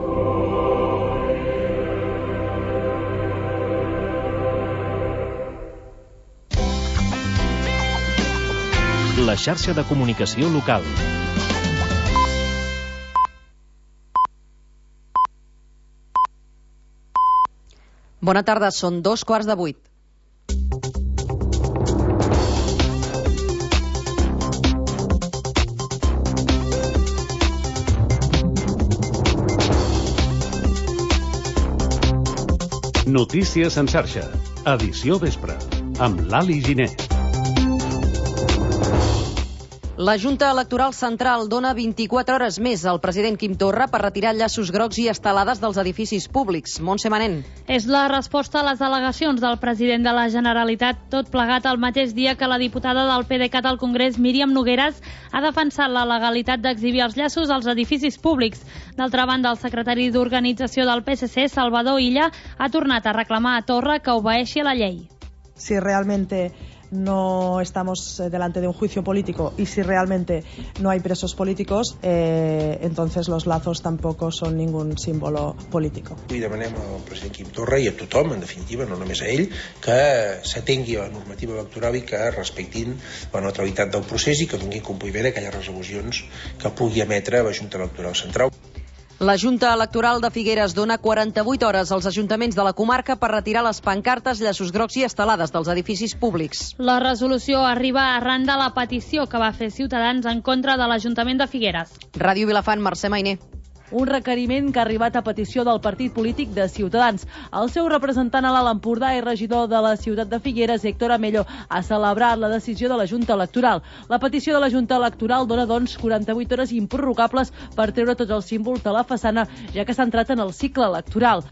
La xarxa de comunicació local. Bona tarda, són dos quarts de vuit. Notícies en xarxa, edició vespre, amb l'Ali Giner. La Junta Electoral Central dona vint-i-quatre hores més al president Quim Torra per retirar llaços grocs i estelades dels edificis públics. Montse Manent. És la resposta a les al·legacions del president de la Generalitat, tot plegat el mateix dia que la diputada del PDeCAT al Congrés, Míriam Nogueras, ha defensat la legalitat d'exhibir els llaços als edificis públics. D'altra banda, el secretari d'Organització del P S C, Salvador Illa, ha tornat a reclamar a Torra que obeeixi a la llei. Si realmente no estamos delante de un juicio político y si realmente no hay presos políticos, eh, entonces los lazos tampoco son ningún símbolo político. I demanem al president Quim Torra i a tothom, en definitiva, no només a ell, que s'atengui a la normativa electoral i que respectin la neutralitat del procés i que donin compliment a aquelles resolucions que pugui emetre la Junta Electoral Central. La Junta Electoral de Figueres dona quaranta-vuit hores als ajuntaments de la comarca per retirar les pancartes, llaços grocs i estelades dels edificis públics. La resolució arriba arran de la petició que va fer Ciutadans en contra de l'Ajuntament de Figueres. Ràdio Vilafant, Mercè Mainer. Un requeriment que ha arribat a petició del partit polític de Ciutadans. El seu representant a l'Alt Empordà i regidor de la ciutat de Figueres, Héctor Amello, ha celebrat la decisió de la Junta Electoral. La petició de la Junta Electoral dona, doncs, quaranta-vuit hores improrrogables per treure tots els símbols de la façana, ja que s'ha entrat en el cicle electoral.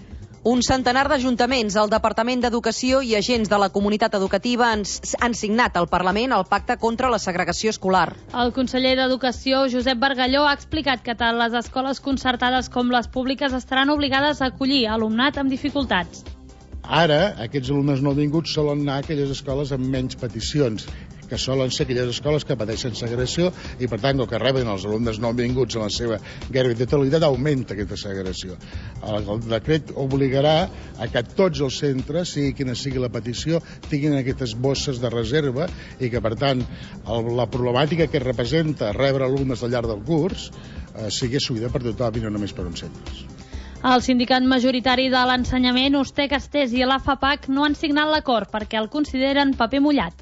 Un centenar d'ajuntaments, el Departament d'Educació i agents de la comunitat educativa han, han signat al Parlament el pacte contra la segregació escolar. El conseller d'Educació, Josep Bargalló, ha explicat que tant les escoles concertades com les públiques estaran obligades a acollir alumnat amb dificultats. Ara, aquests alumnes nouvinguts solen anar a aquelles escoles amb menys peticions, que solen ser aquelles escoles que pateixen segregació i, per tant, el que reben els alumnes nouvinguts en la seva gairebé totalitat augmenta aquesta segregació. El, el decret obligarà a que tots els centres, sigui quina sigui la petició, tinguin aquestes bosses de reserva i que, per tant, el, la problemàtica que representa rebre alumnes al llarg del curs eh, sigui assumida per tothom i no només per uns centres. El sindicat majoritari de l'ensenyament, Ustec Estès i l'AFAPAC no han signat l'acord perquè el consideren paper mullat.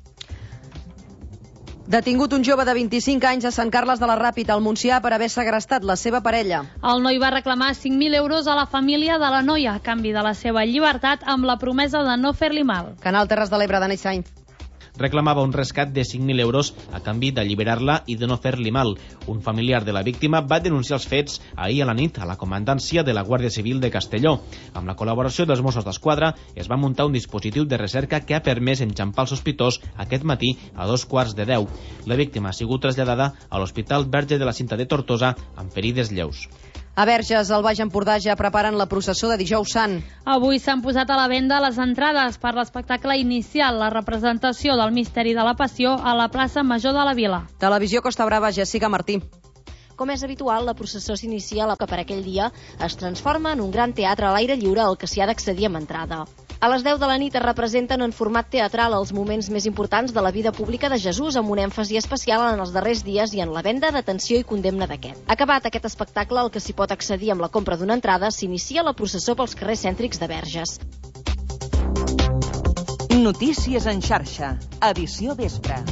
Detingut un jove de vint-i-cinc anys a Sant Carles de la Ràpita, al Montsià, per haver segrestat la seva parella. El noi va reclamar cinc mil euros a la família de la noia a canvi de la seva llibertat amb la promesa de no fer-li mal. Canal Terres de l'Ebre, Dani Sainz. Reclamava un rescat de cinc mil euros a canvi d'alliberar-la i de no fer-li mal. Un familiar de la víctima va denunciar els fets ahir a la nit a la comandància de la Guàrdia Civil de Castelló. Amb la col·laboració dels Mossos d'Esquadra es va muntar un dispositiu de recerca que ha permès enxampar el sospitós aquest matí a dos quarts de deu. La víctima ha sigut traslladada a l'Hospital Verge de la Cinta de Tortosa amb ferides lleus. A Verges, al Baix Empordà, ja preparen la processó de Dijous Sant. Avui s'han posat a la venda les entrades per l'espectacle inicial, la representació del Misteri de la Passió a la plaça Major de la Vila. Televisió Costa Brava, Jessica Martí. Com és habitual, la processó s'inicia que per aquell dia es transforma en un gran teatre a l'aire lliure al que s'hi ha d'accedir amb entrada. A les deu de la nit es representen en format teatral els moments més importants de la vida pública de Jesús, amb un èmfasi especial en els darrers dies i en la venda, detenció i condemna d'aquest. Acabat aquest espectacle, al que s'hi pot accedir amb la compra d'una entrada, s'inicia la processó pels carrers cèntrics de Verges. Notícies en xarxa, edició vespre.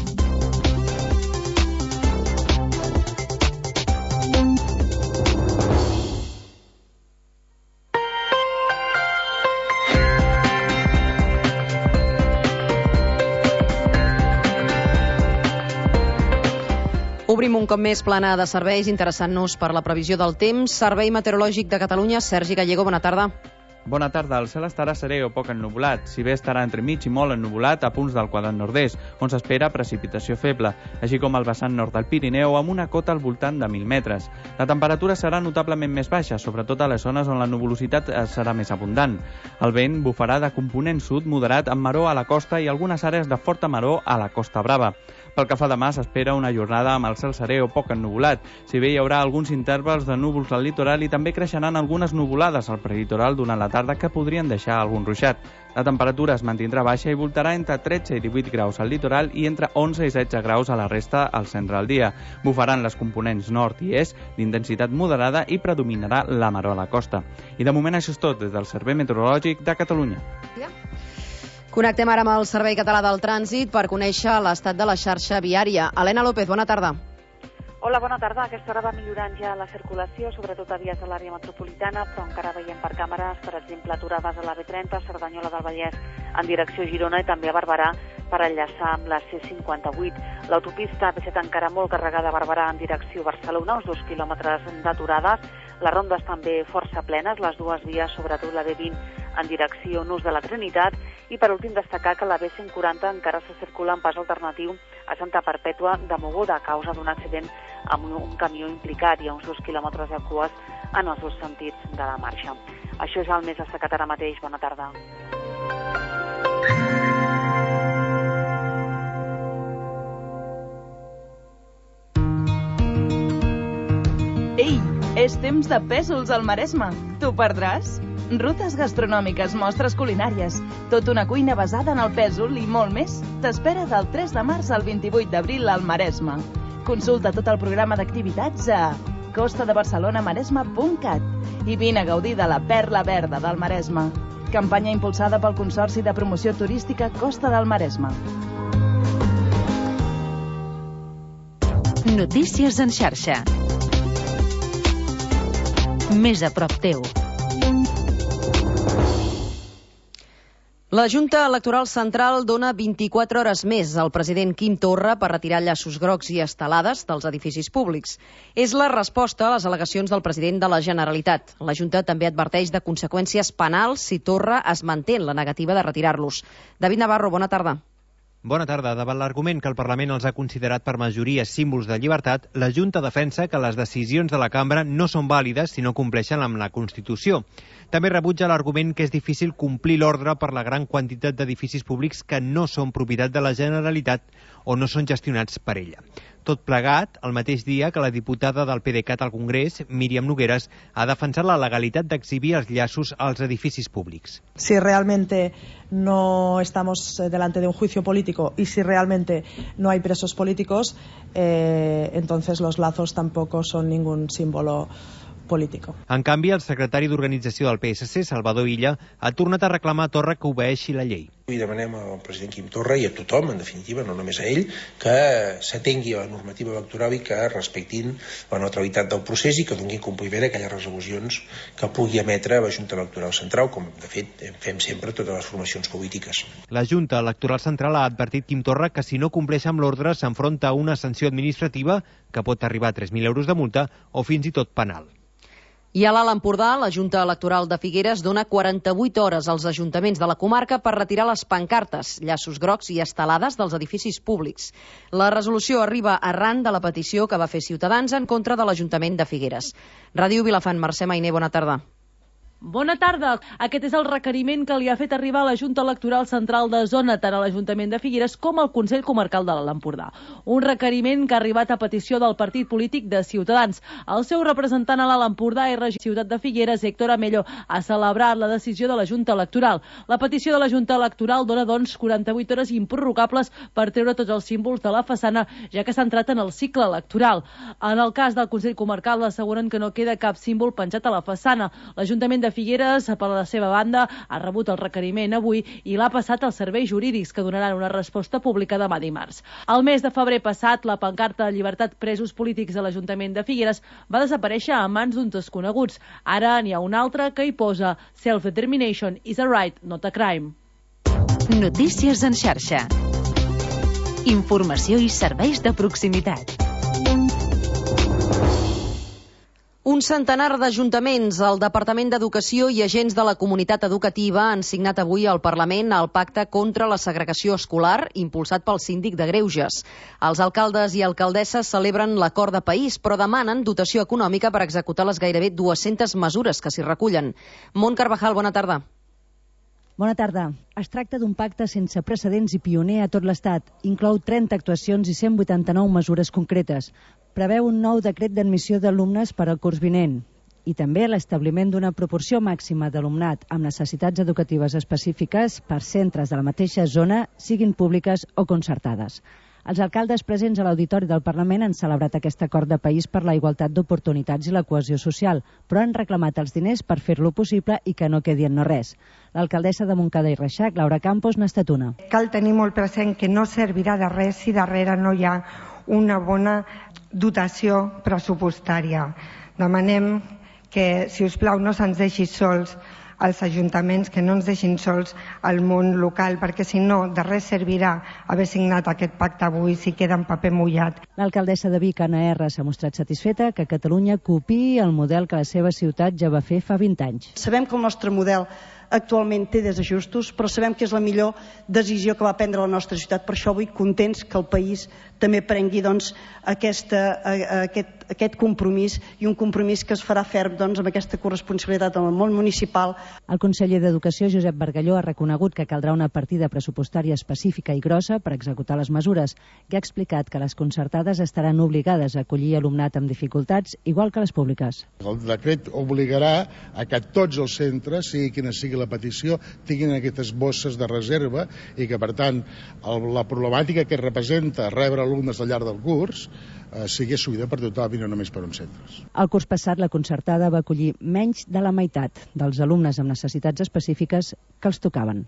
Obrim un cop més plana de serveis, interessant-nos per la previsió del temps. Servei Meteorològic de Catalunya, Sergi Gallego, bona tarda. Bona tarda. El cel estarà serè o poc ennuvolat, si bé estarà entre mig i molt ennuvolat a punts del quadrant nord-est, on s'espera precipitació feble, així com al vessant nord del Pirineu amb una cota al voltant de mil metres. La temperatura serà notablement més baixa, sobretot a les zones on la nuvolositat serà més abundant. El vent bufarà de component sud moderat amb maror a la costa i algunes àrees de forta maror a la Costa Brava. Pel que fa a demà, s'espera una jornada amb el cel serè o poc ennuvolat, si bé hi haurà alguns intervals de núvols al litoral i també creixeran algunes nuvolades al prelitoral durant la tarda que podrien deixar algun ruixat. La temperatura es mantindrà baixa i voltarà entre tretze i divuit graus al litoral i entre onze i setze graus a la resta al centre del dia. Bufaran les components nord i est d'intensitat moderada i predominarà la maror a la costa. I de moment això és tot des del Servei Meteorològic de Catalunya. Connectem ara amb el Servei Català del Trànsit per conèixer l'estat de la xarxa viària. Helena López, bona tarda. Hola, bona tarda. A aquesta hora va millorant ja la circulació, sobretot a vies de l'àrea metropolitana, però encara veiem per càmeres, per exemple, aturades a la B trenta, Cerdanyola del Vallès en direcció a Girona i també a Barberà per enllaçar amb la C cinquanta-vuit. L'autopista B set encara molt carregada a Barberà en direcció a Barcelona, uns dos quilòmetres d'aturades. Les rondes també força plenes, les dues vies, sobretot la B vint en direcció Nus de la Trinitat, i per últim destacar que la B cent quaranta encara se circula en pas alternatiu a Santa Perpètua de Mogoda a causa d'un accident amb un camió implicat i a uns dos quilòmetres de cues en els dos sentits de la marxa. Això és el més destacat ara mateix. Bona tarda. Ei, és temps de pèsols al Maresme. T'ho perdràs? Rutes gastronòmiques, mostres culinàries, tot una cuina basada en el pèsol i molt més t'espera del tres de març al vint-i-vuit d'abril al Maresme. Consulta tot el programa d'activitats a costa de barcelona maresme punt cat i vine a gaudir de la perla verda del Maresme. Campanya impulsada pel Consorci de Promoció Turística Costa del Maresme. Notícies en xarxa. Més a prop teu. La Junta Electoral Central dona vint-i-quatre hores més al president Quim Torra per retirar llaços grocs i estelades dels edificis públics. És la resposta a les al·legacions del president de la Generalitat. La Junta també adverteix de conseqüències penals si Torra es manté en la negativa de retirar-los. David Navarro, bona tarda. Bona tarda. Davant l'argument que el Parlament els ha considerat per majoria símbols de llibertat, la Junta defensa que les decisions de la cambra no són vàlides si no compleixen amb la Constitució. També rebutja l'argument que és difícil complir l'ordre per la gran quantitat d'edificis públics que no són propietat de la Generalitat o no són gestionats per ella. Tot plegat, el mateix dia que la diputada del PDeCAT al Congrés, Míriam Nogueras, ha defensat la legalitat d'exhibir els llaços als edificis públics. Si realmente no estamos delante de un juicio político y si realmente no hay presos políticos, eh, entonces los lazos tampoco son ningún símbolo político. En canvi, el secretari d'Organització del P S C, Salvador Illa, ha tornat a reclamar a Torra que obeeixi la llei. I demanem al president Quim Torra i a tothom, en definitiva, no només a ell, que s'atengui a la normativa electoral i que respectin la neutralitat del procés i que donin compliment a aquelles resolucions que pugui emetre la Junta Electoral Central, com de fet fem sempre totes les formacions polítiques. La Junta Electoral Central ha advertit Quim Torra que si no compleix amb l'ordre s'enfronta a una sanció administrativa que pot arribar a tres mil euros de multa o fins i tot penal. I a l'Alt Empordà, la Junta Electoral de Figueres dona quaranta-vuit hores als ajuntaments de la comarca per retirar les pancartes, llaços grocs i estelades dels edificis públics. La resolució arriba arran de la petició que va fer Ciutadans en contra de l'Ajuntament de Figueres. Ràdio Vilafant, Mercè Mainer, bona tarda. Bona tarda. Aquest és el requeriment que li ha fet arribar la Junta Electoral Central de Zona, tant a l'Ajuntament de Figueres com al Consell Comarcal de l'Alt Empordà. Un requeriment que ha arribat a petició del partit polític de Ciutadans. El seu representant a l'Alt Empordà i regidor de Ciutat de Figueres, Héctor Amello, ha celebrat la decisió de la Junta Electoral. La petició de la Junta Electoral dona, doncs, quaranta-vuit hores improrrogables per treure tots els símbols de la façana, ja que s'ha entrat en el cicle electoral. En el cas del Consell Comarcal, asseguren que no queda cap símbol penjat a la façana. L'Ajuntament de Figueres, per la seva banda, ha rebut el requeriment avui i l'ha passat als serveis jurídics, que donaran una resposta pública demà dimarts. El mes de febrer passat, la pancarta de llibertat presos polítics de l'Ajuntament de Figueres va desaparèixer a mans d'uns desconeguts. Ara n'hi ha una altra que hi posa Self-determination is a right, not a crime. Notícies en xarxa. Informació i serveis de proximitat. Un centenar d'ajuntaments, el Departament d'Educació i agents de la comunitat educativa han signat avui al Parlament el Pacte contra la Segregació Escolar, impulsat pel síndic de Greuges. Els alcaldes i alcaldesses celebren l'acord de país, però demanen dotació econòmica per executar les gairebé dues-centes mesures que s'hi recullen. Mont Carvajal, bona tarda. Bona tarda. Es tracta d'un pacte sense precedents i pioner a tot l'Estat. Inclou trenta actuacions i cent vuitanta-nou mesures concretes. Preveu un nou decret d'admissió d'alumnes per al curs vinent i també l'establiment d'una proporció màxima d'alumnat amb necessitats educatives específiques per centres de la mateixa zona, siguin públiques o concertades. Els alcaldes presents a l'Auditori del Parlament han celebrat aquest acord de país per la igualtat d'oportunitats i la cohesió social, però han reclamat els diners per fer-lo possible i que no quedi en no res. L'alcaldessa de Montcada i Reixac, Laura Campos, n'ha estat una. Cal tenir molt present que no servirà de res si darrere no hi ha una bona dotació pressupostària. Demanem que, si us plau, no se'ns deixi sols als ajuntaments, que no ens deixin sols al món local, perquè si no, de res servirà haver signat aquest pacte avui si queda en paper mullat. L'alcaldessa de Vic, Anna R, s'ha mostrat satisfeta que Catalunya copiï el model que la seva ciutat ja va fer fa vint anys. Sabem que el nostre model actualment té desajustos, però sabem que és la millor decisió que va prendre la nostra ciutat. Per això avui contents que el país també prengui doncs, aquesta, aquest, aquest compromís i un compromís que es farà ferm doncs, amb aquesta corresponsabilitat en el món municipal. El conseller d'Educació, Josep Bargalló, ha reconegut que caldrà una partida pressupostària específica i grossa per executar les mesures i ha explicat que les concertades estaran obligades a acollir alumnat amb dificultats, igual que les públiques. El decret obligarà a que tots els centres, sigui quina sigui la petició, tinguin aquestes bosses de reserva i que, per tant, el, la problemàtica que representa rebre alumnes al llarg del curs eh, sigui assumida per tothom i no només per uns centres. El curs passat, la concertada va acollir menys de la meitat dels alumnes amb necessitats específiques que els tocaven.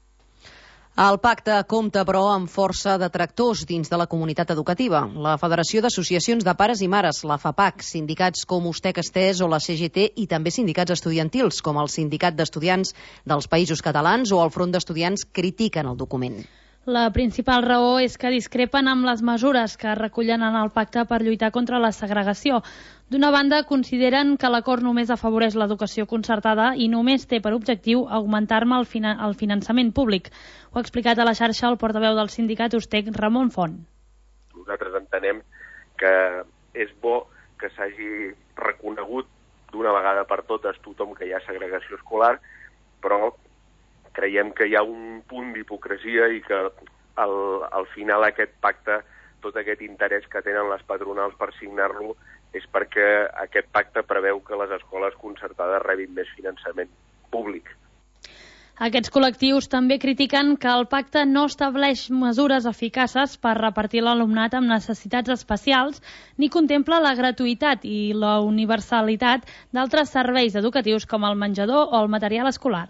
El pacte compta, però, amb força detractors dins de la comunitat educativa. La Federació d'Associacions de Pares i Mares, la FAPAC, sindicats com Ustec Estès o la C G T i també sindicats estudiantils, com el Sindicat d'Estudiants dels Països Catalans o el Front d'Estudiants, critiquen el document. La principal raó és que discrepen amb les mesures que recullen en el pacte per lluitar contra la segregació. D'una banda, consideren que l'acord només afavoreix l'educació concertada i només té per objectiu augmentar-ne el, fina el finançament públic. Ho ha explicat a la xarxa el portaveu del sindicat Ustec, Ramon Font. Nosaltres entenem que és bo que s'hagi reconegut d'una vegada per totes tothom que hi ha segregació escolar, però creiem que hi ha un punt d'hipocresia i que al, al final aquest pacte, tot aquest interès que tenen les patronals per signar-lo, és perquè aquest pacte preveu que les escoles concertades rebin més finançament públic. Aquests col·lectius també critiquen que el pacte no estableix mesures eficaces per repartir l'alumnat amb necessitats especials ni contempla la gratuïtat i la universalitat d'altres serveis educatius com el menjador o el material escolar.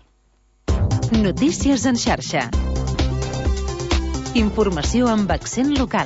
Notícies en xarxa. Informació amb accent local.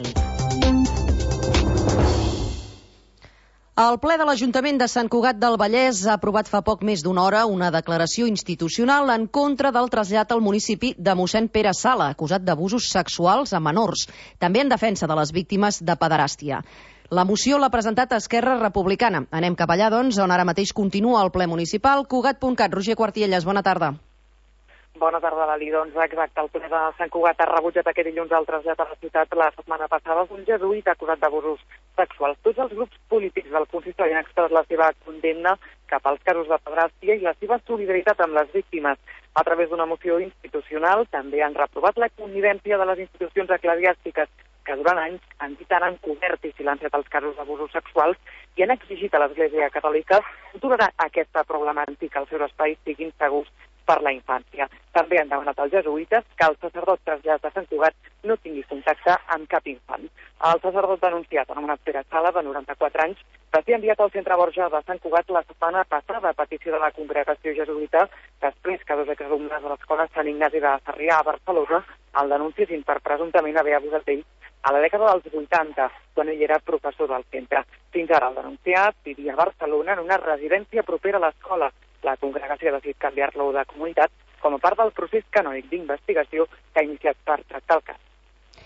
El ple de l'Ajuntament de Sant Cugat del Vallès ha aprovat fa poc més d'una hora una declaració institucional en contra del trasllat al municipi de mossèn Pere Sala, acusat d'abusos sexuals a menors, també en defensa de les víctimes de pederàstia. La moció l'ha presentat a Esquerra Republicana. Anem cap allà, doncs, on ara mateix continua el ple municipal. Cugat punt cat, Roger Quartielles, bona tarda. Bona tarda, Lali. Doncs exacte, el ple de Sant Cugat ha rebutjat aquest dilluns el trasllat a la ciutat la setmana passada d'un jesuït acusat d'abusos sexuals. Tots els grups polítics del consistori han expressat la seva condemna cap als casos de pederàstia i la seva solidaritat amb les víctimes. A través d'una moció institucional també han reprovat la connivència de les institucions eclesiàstiques que durant anys han dit han encobert i silenciat els casos d'abusos sexuals i han exigit a l'Església Catòlica tolerar aquesta problemàtica, els seus espais siguin segurs per la infància. També han demanat als jesuïtes que el sacerdot traslladat a Sant Cugat no tingui contacte amb cap infant. El sacerdot denunciat, anomenat Pere Sala, de noranta-quatre anys, va ser enviat al centre Borja de Sant Cugat la setmana passada a petició de la congregació jesuïta, després que dos exalumnes de l'escola Sant Ignasi de Sarrià a Barcelona el denunciessin per presumptament haver abusat d'ell a la dècada dels vuitanta, quan ell era professor del centre. Fins ara el denunciat vivia a Barcelona en una residència propera a l'escola. La congregació ha decidit canviar-lo de comunitat com a part del procés canònic d'investigació que ha iniciat per tractar el cas.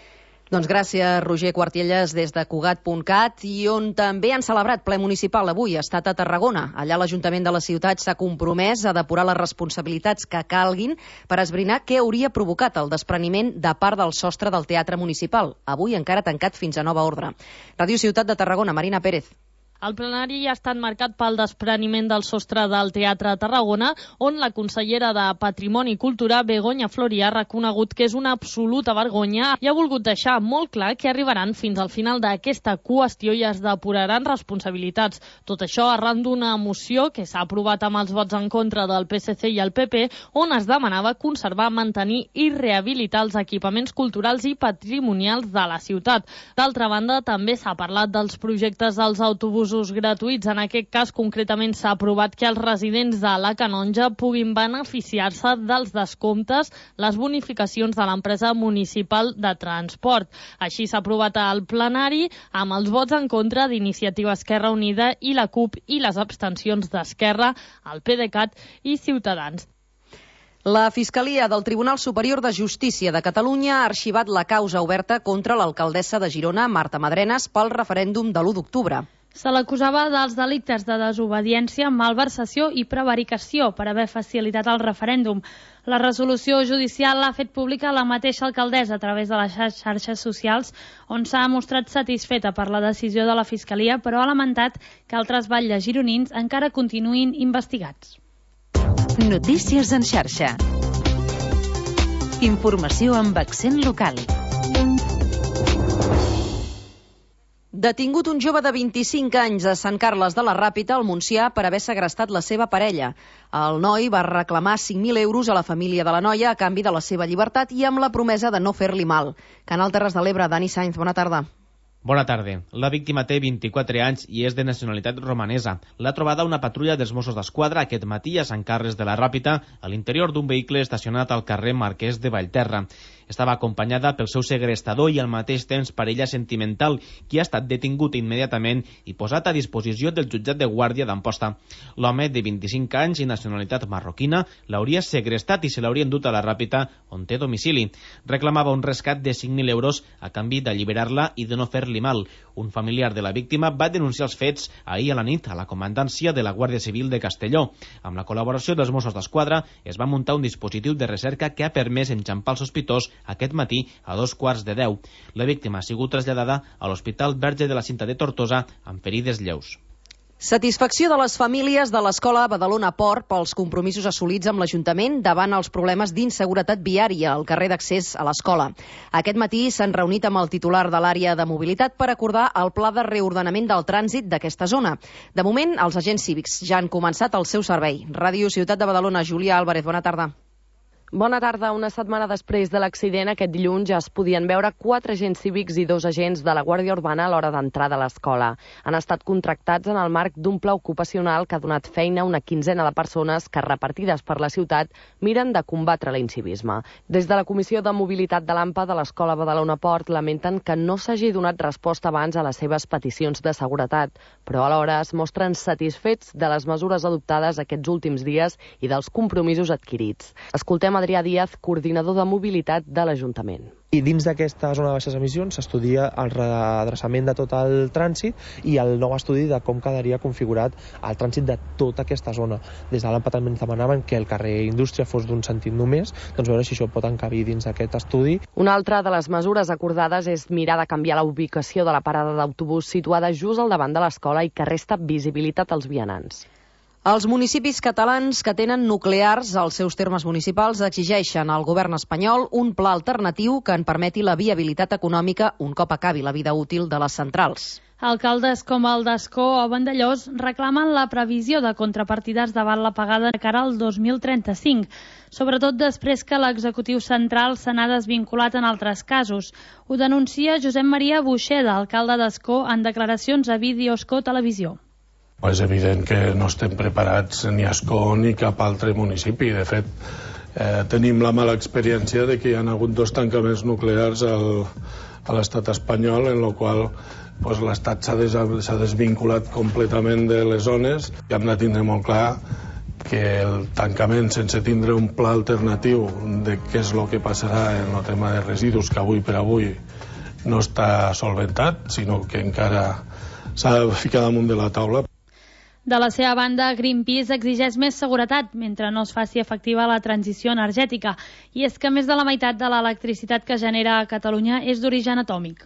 Doncs gràcies, Roger Quartielles, des de Cugat punt cat, i on també han celebrat ple municipal avui, ha estat a Tarragona. Allà l'Ajuntament de la ciutat s'ha compromès a depurar les responsabilitats que calguin per esbrinar què hauria provocat el despreniment de part del sostre del Teatre Municipal, avui encara tancat fins a nova ordre. Ràdio Ciutat de Tarragona, Marina Pérez. El plenari ha estat marcat pel despreniment del sostre del Teatre Tarragona, on la consellera de Patrimoni i Cultura, Begoña Floria, ha reconegut que és una absoluta vergonya i ha volgut deixar molt clar que arribaran fins al final d'aquesta qüestió i es depuraran responsabilitats. Tot això arran d'una moció que s'ha aprovat amb els vots en contra del P S C i el P P, on es demanava conservar, mantenir i rehabilitar els equipaments culturals i patrimonials de la ciutat. D'altra banda, també s'ha parlat dels projectes dels autobusos gratuïts. En aquest cas, concretament, s'ha aprovat que els residents de la Canonja puguin beneficiar-se dels descomptes, les bonificacions de l'empresa municipal de transport. Així s'ha aprovat al plenari amb els vots en contra d'Iniciativa Esquerra Unida i la CUP i les abstencions d'Esquerra, el PDeCAT i Ciutadans. La Fiscalia del Tribunal Superior de Justícia de Catalunya ha arxivat la causa oberta contra l'alcaldessa de Girona, Marta Madrenas, pel referèndum de l'u d'octubre. Se l'acusava dels delictes de desobediència, malversació i prevaricació per haver facilitat el referèndum. La resolució judicial l'ha fet pública la mateixa alcaldessa a través de les xarxes socials, on s'ha mostrat satisfeta per la decisió de la Fiscalia, però ha lamentat que altres batlles gironins encara continuïn investigats. Notícies en xarxa. Informació amb accent local. Detingut un jove de vint-i-cinc anys a Sant Carles de la Ràpita, al Montsià, per haver segrestat la seva parella. El noi va reclamar cinc mil euros a la família de la noia a canvi de la seva llibertat i amb la promesa de no fer-li mal. Canal Terres de l'Ebre, Dani Sainz, bona tarda. Bona tarda. La víctima té vint-i-quatre anys i és de nacionalitat romanesa. L'ha trobada una patrulla dels Mossos d'Esquadra aquest matí a Sant Carles de la Ràpita, a l'interior d'un vehicle estacionat al carrer Marquès de Vallterra. Estava acompanyada pel seu segrestador i al mateix temps parella sentimental, qui ha estat detingut immediatament i posat a disposició del jutjat de guàrdia d'Amposta. L'home, de vint-i-cinc anys i nacionalitat marroquina, l'hauria segrestat i se l'hauria endut a la Ràpita, on té domicili. Reclamava un rescat de cinc mil euros a canvi d'alliberar-la i de no fer-li mal. Un familiar de la víctima va denunciar els fets ahir a la nit a la comandància de la Guàrdia Civil de Castelló. Amb la col·laboració dels Mossos d'Esquadra es va muntar un dispositiu de recerca que ha permès enxampar el sospitós aquest matí a dos quarts de deu. La víctima ha sigut traslladada a l'Hospital Verge de la Cinta de Tortosa amb ferides lleus. Satisfacció de les famílies de l'escola Badalona Port pels compromisos assolits amb l'Ajuntament davant els problemes d'inseguretat viària al carrer d'accés a l'escola. Aquest matí s'han reunit amb el titular de l'àrea de mobilitat per acordar el pla de reordenament del trànsit d'aquesta zona. De moment, els agents cívics ja han començat el seu servei. Ràdio Ciutat de Badalona, Júlia Álvarez, bona tarda. Bona tarda. Una setmana després de l'accident, aquest dilluns ja es podien veure quatre agents cívics i dos agents de la Guàrdia Urbana a l'hora d'entrar de l'escola. Han estat contractats en el marc d'un pla ocupacional que ha donat feina a una quinzena de persones que, repartides per la ciutat, miren de combatre l'incivisme. Des de la Comissió de Mobilitat de l'AMPA de l'Escola Badalona Port lamenten que no s'hagi donat resposta abans a les seves peticions de seguretat, però alhora es mostren satisfets de les mesures adoptades aquests últims dies i dels compromisos adquirits. Escoltem Adrià Díaz, coordinador de mobilitat de l'Ajuntament. I dins d'aquesta zona de baixes emissions s'estudia el redreçament de tot el trànsit i el nou estudi de com quedaria configurat el trànsit de tota aquesta zona. Des de l'AMPA també ens demanaven que el carrer Indústria fos d'un sentit només, doncs veure si això pot encabir dins d'aquest estudi. Una altra de les mesures acordades és mirar de canviar la ubicació de la parada d'autobús situada just al davant de l'escola i que resta visibilitat als vianants. Els municipis catalans que tenen nuclears als seus termes municipals exigeixen al govern espanyol un pla alternatiu que en permeti la viabilitat econòmica un cop acabi la vida útil de les centrals. Alcaldes com el d'Ascó o Vandellós reclamen la previsió de contrapartides davant l'apagada de cara al dos mil trenta-cinc, sobretot després que l'executiu central se n'ha desvinculat en altres casos. Ho denuncia Josep Maria Buixeda, alcalde d'Ascó, en declaracions a Videoscó Televisió. És evident que no estem preparats ni a Ascó ni cap altre municipi. De fet, eh, tenim la mala experiència de que hi ha hagut dos tancaments nuclears al, a l'estat espanyol, en el qual pues, l'estat s'ha des, desvinculat completament de les zones i hem de tindre molt clar que el tancament sense tindre un pla alternatiu de què és el que passarà en el tema de residus, que avui per avui no està solventat, sinó que encara s'ha de ficar damunt de la taula. De la seva banda, Greenpeace exigeix més seguretat mentre no es faci efectiva la transició energètica. I és que més de la meitat de l'electricitat que genera a Catalunya és d'origen atòmic.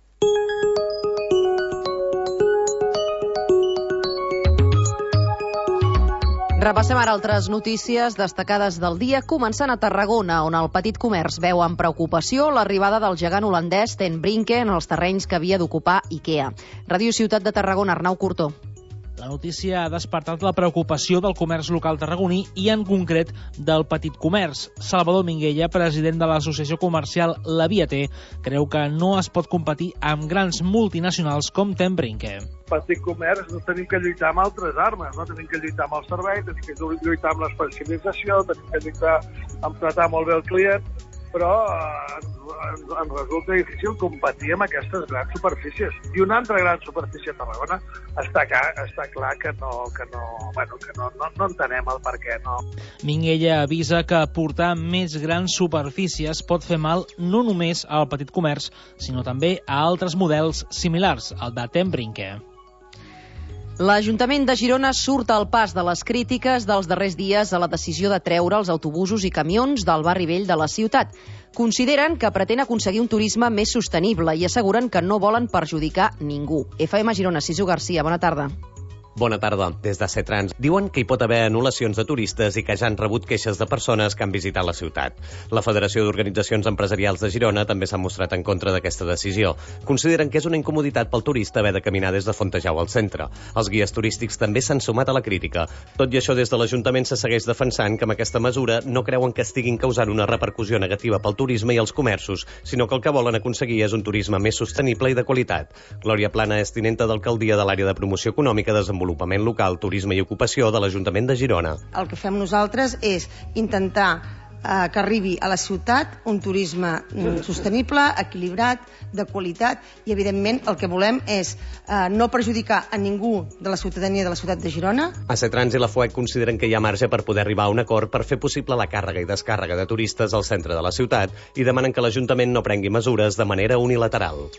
Repassem ara altres notícies destacades del dia, començant a Tarragona, on el petit comerç veu amb preocupació l'arribada del gegant holandès Ten Brinke en els terrenys que havia d'ocupar IKEA. Ràdio Ciutat de Tarragona, Arnau Curtó. La notícia ha despertat la preocupació del comerç local tarragoní i, en concret, del petit comerç. Salvador Minguella, president de l'associació comercial La Via T, creu que no es pot competir amb grans multinacionals com Ten Brinke. Petit comerç no tenim que lluitar amb altres armes, no tenim que lluitar amb el servei, tenim que lluitar amb l'especialització, tenim que lluitar amb tratar molt bé el client, però eh, ens, ens resulta difícil competir amb aquestes grans superfícies. I una altra gran superfície a Tarragona està, està clar que no, que no, bueno, que no, no, no entenem el per què. No. Minguella avisa que portar més grans superfícies pot fer mal no només al petit comerç, sinó també a altres models similars, el de Ten Brinke. L'Ajuntament de Girona surt al pas de les crítiques dels darrers dies a la decisió de treure els autobusos i camions del barri vell de la ciutat. Consideren que pretén aconseguir un turisme més sostenible i asseguren que no volen perjudicar ningú. F M Girona, Sisu Garcia, bona tarda. Bona tarda. Des de Cetrans diuen que hi pot haver anul·lacions de turistes i que ja han rebut queixes de persones que han visitat la ciutat. La Federació d'Organitzacions Empresarials de Girona també s'ha mostrat en contra d'aquesta decisió. Consideren que és una incomoditat pel turista haver de caminar des de Fontejau al centre. Els guies turístics també s'han sumat a la crítica. Tot i això, des de l'Ajuntament se segueix defensant que amb aquesta mesura no creuen que estiguin causant una repercussió negativa pel turisme i els comerços, sinó que el que volen aconseguir és un turisme més sostenible i de qualitat. Glòria Plana és tinenta d'alcaldia de l'àrea de promoció econòmica, desenvolupament local, turisme i ocupació de l'Ajuntament de Girona. El que fem nosaltres és intentar eh, que arribi a la ciutat un turisme mm, sostenible, equilibrat, de qualitat i, evidentment, el que volem és eh, no perjudicar a ningú de la ciutadania de la ciutat de Girona. A Cetrans i la F O E C consideren que hi ha marge per poder arribar a un acord per fer possible la càrrega i descàrrega de turistes al centre de la ciutat i demanen que l'Ajuntament no prengui mesures de manera unilateral.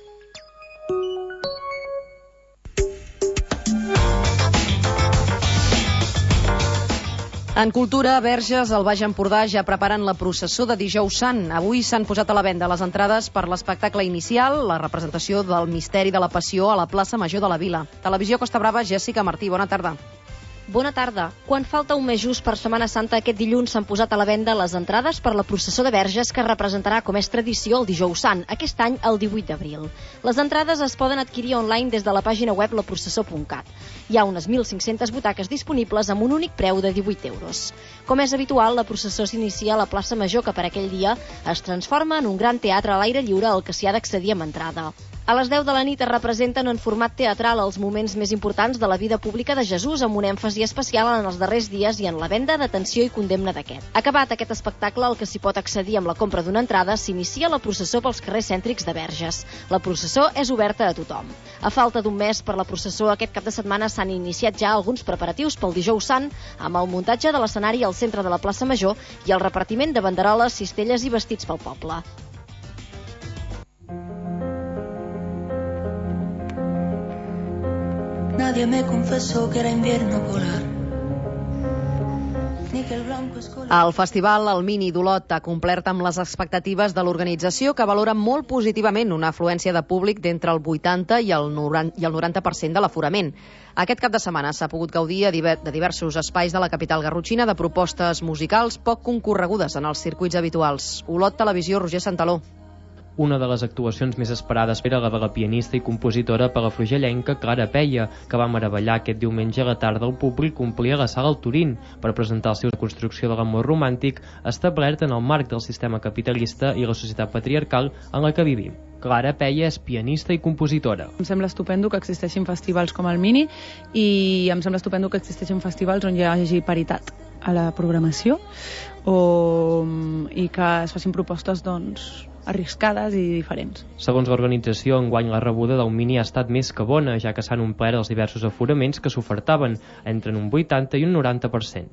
En cultura, a Verges, al Baix Empordà, ja preparen la processó de Dijous Sant. Avui s'han posat a la venda les entrades per l'espectacle inicial, la representació del Misteri de la Passió a la plaça Major de la Vila. Televisió Costa Brava, Jèssica Martí, bona tarda. Bona tarda. Quan falta un mes just per Setmana Santa, aquest dilluns s'han posat a la venda les entrades per la processó de Verges que representarà, com és tradició, el Dijous Sant, aquest any el divuit d'abril. Les entrades es poden adquirir online des de la pàgina web la processó punt cat. Hi ha unes mil cinc-centes butaques disponibles amb un únic preu de divuit euros. Com és habitual, la processó s'inicia a la plaça Major, que per aquell dia es transforma en un gran teatre a l'aire lliure al que s'hi ha d'accedir amb entrada. A les deu de la nit es representen en format teatral els moments més importants de la vida pública de Jesús, amb un èmfasi especial en els darrers dies i en la venda, detenció i condemna d'aquest. Acabat aquest espectacle, al que s'hi pot accedir amb la compra d'una entrada, s'inicia la processó pels carrers cèntrics de Verges. La processó és oberta a tothom. A falta d'un mes per la processó, aquest cap de setmana s'han iniciat ja alguns preparatius pel Dijous Sant, amb el muntatge de l'escenari al centre de la plaça Major i el repartiment de banderoles, cistelles i vestits pel poble. Nadie me confesó que era invierno polar. El festival El Mini d'Olot ha complert amb les expectatives de l'organització, que valora molt positivament una afluència de públic d'entre el vuitanta i el noranta per cent de l'aforament. Aquest cap de setmana s'ha pogut gaudir de diversos espais de la capital garrotxina de propostes musicals poc concorregudes en els circuits habituals. Olot Televisió, Roger Santaló. Una de les actuacions més esperades era la de la pianista i compositora palafrugellenca Clara Peia, que va meravellar aquest diumenge a la tarda el públic que omplia la sala al Turín per presentar el seu construcció de l'amor romàntic establert en el marc del sistema capitalista i la societat patriarcal en la que vivim. Clara Peia és pianista i compositora. Em sembla estupendo que existeixin festivals com el Mini i em sembla estupendo que existeixin festivals on hi hagi paritat a la programació o, i que es facin propostes, doncs, arriscades i diferents. Segons l'organització, enguany la rebuda del Mini ha estat més que bona, ja que s'han omplert els diversos aforaments que s'ofertaven, entre un vuitanta i un noranta per cent.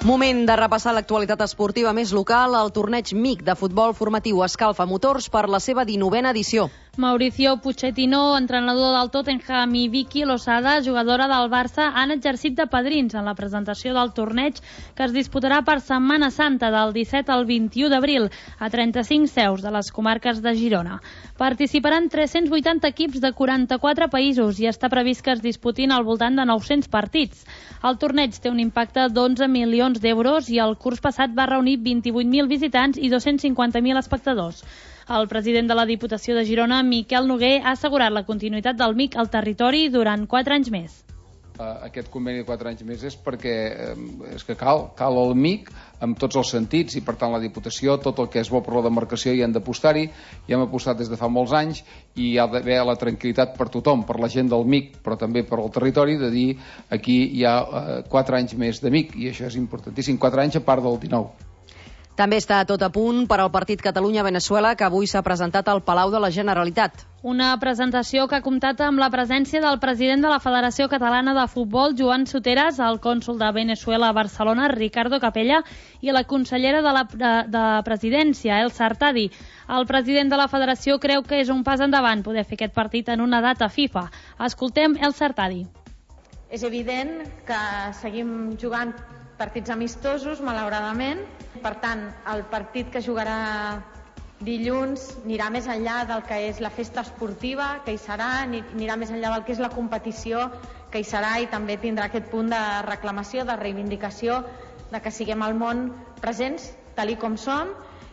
Moment de repassar l'actualitat esportiva més local. El torneig M I C de futbol formatiu escalfa motors per la seva dinovena edició. Mauricio Pochettino, entrenador del Tottenham, i Vicky Losada, jugadora del Barça, han exercit de padrins en la presentació del torneig que es disputarà per Setmana Santa del disset al vint-i-u d'abril a trenta-cinc seus de les comarques de Girona. Participaran tres-cents vuitanta equips de quaranta-quatre països i està previst que es disputin al voltant de nou-cents partits. El torneig té un impacte d'onze milions d'euros i el curs passat va reunir vint-i-vuit mil visitants i dos-cents cinquanta mil espectadors. El president de la Diputació de Girona, Miquel Noguer, ha assegurat la continuïtat del M I C al territori durant quatre anys més. Aquest conveni de quatre anys més és perquè és que cal, cal el M I C amb tots els sentits i per tant la Diputació, tot el que és bo per la demarcació hi han d'apostar-hi, hi hem apostat des de fa molts anys i hi ha d'haver la tranquil·litat per tothom, per la gent del M I C però també per al territori, de dir aquí hi ha quatre anys més de M I C i això és importantíssim, quatre anys a part del dinou. També està tot a punt per al partit Catalunya-Veneçuela, que avui s'ha presentat al Palau de la Generalitat. Una presentació que ha comptat amb la presència del president de la Federació Catalana de Futbol, Joan Soteras, el cònsol de Veneçuela a Barcelona, Ricardo Capella, i la consellera de la de, de Presidència, Elsa Artadi. El president de la Federació creu que és un pas endavant poder fer aquest partit en una data FIFA. Escoltem Elsa Artadi. És evident que seguim jugant partits amistosos, malauradament. Per tant, el partit que jugarà dilluns anirà més enllà del que és la festa esportiva que hi serà, anirà més enllà del que és la competició que hi serà i també tindrà aquest punt de reclamació, de reivindicació, de que siguem al món presents, tal i com som,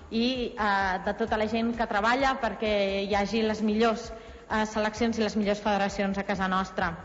i eh, de tota la gent que treballa perquè hi hagi les millors eh, seleccions i les millors federacions a casa nostra.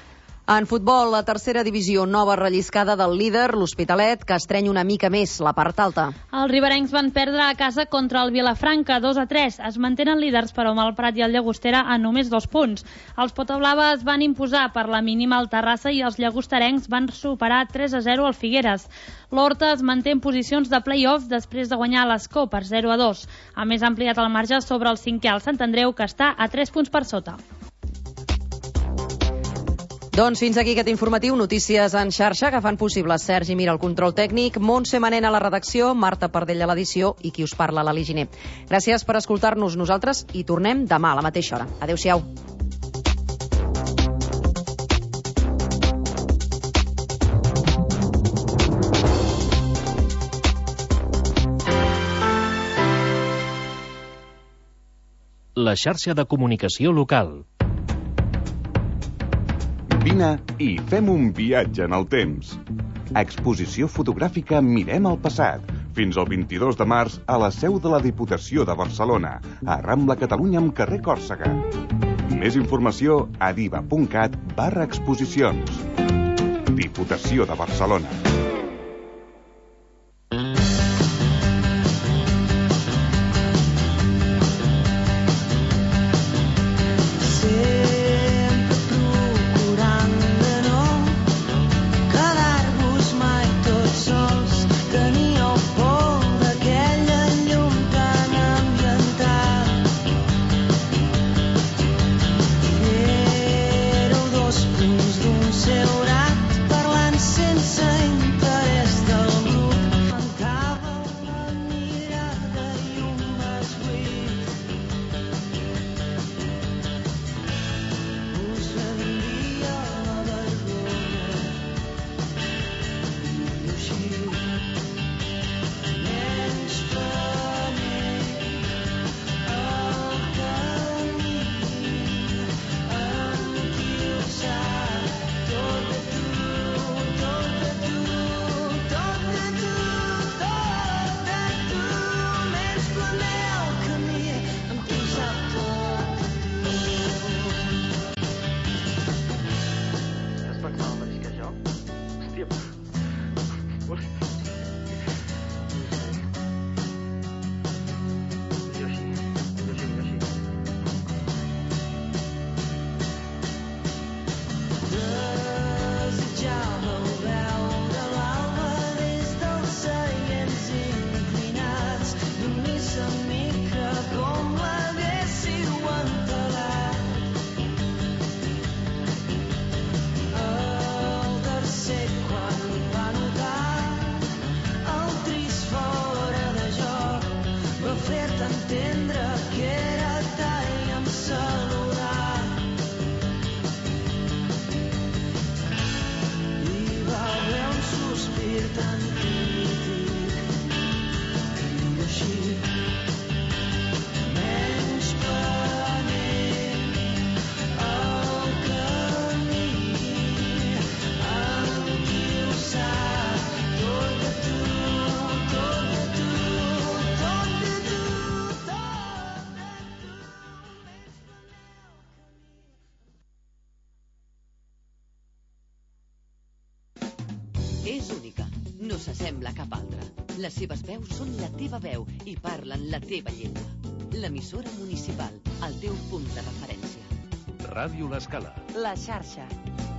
En futbol, la tercera divisió, nova relliscada del líder, l'Hospitalet, que estreny una mica més la part alta. Els riberencs van perdre a casa contra el Vilafranca, dos a tres. Es mantenen líders, però amb el Prat i el Llagostera a només dos punts. Els potablaves van imposar per la mínima al Terrassa i els llagosterencs van superar tres a zero al Figueres. L'Horta es manté en posicions de play-off després de guanyar l'Escó per zero a dos. A més, ha ampliat el marge sobre el cinquè al Sant Andreu, que està a tres punts per sota. Doncs fins aquí aquest informatiu, notícies en xarxa que fan possible Sergi Mira, el control tècnic, Montse Manent a la redacció, Marta Pardell a l'edició i qui us parla, l'Ali Giner. Gràcies per escoltar-nos. Nosaltres i tornem demà a la mateixa hora. Adéu-siau. La xarxa de comunicació local. Vine i fem un viatge en el temps. Exposició fotogràfica Mirem el passat. Fins al vint-i-dos de març a la seu de la Diputació de Barcelona, a Rambla Catalunya amb carrer Còrsega. Més informació a diva.cat barra exposicions. Diputació de Barcelona. Seu orat parlant sense internet. És única, no s'assembla a cap altra. Les seves veus són la teva veu i parlen la teva llengua. L'emissora municipal, el teu punt de referència. Ràdio L'Escala. La xarxa.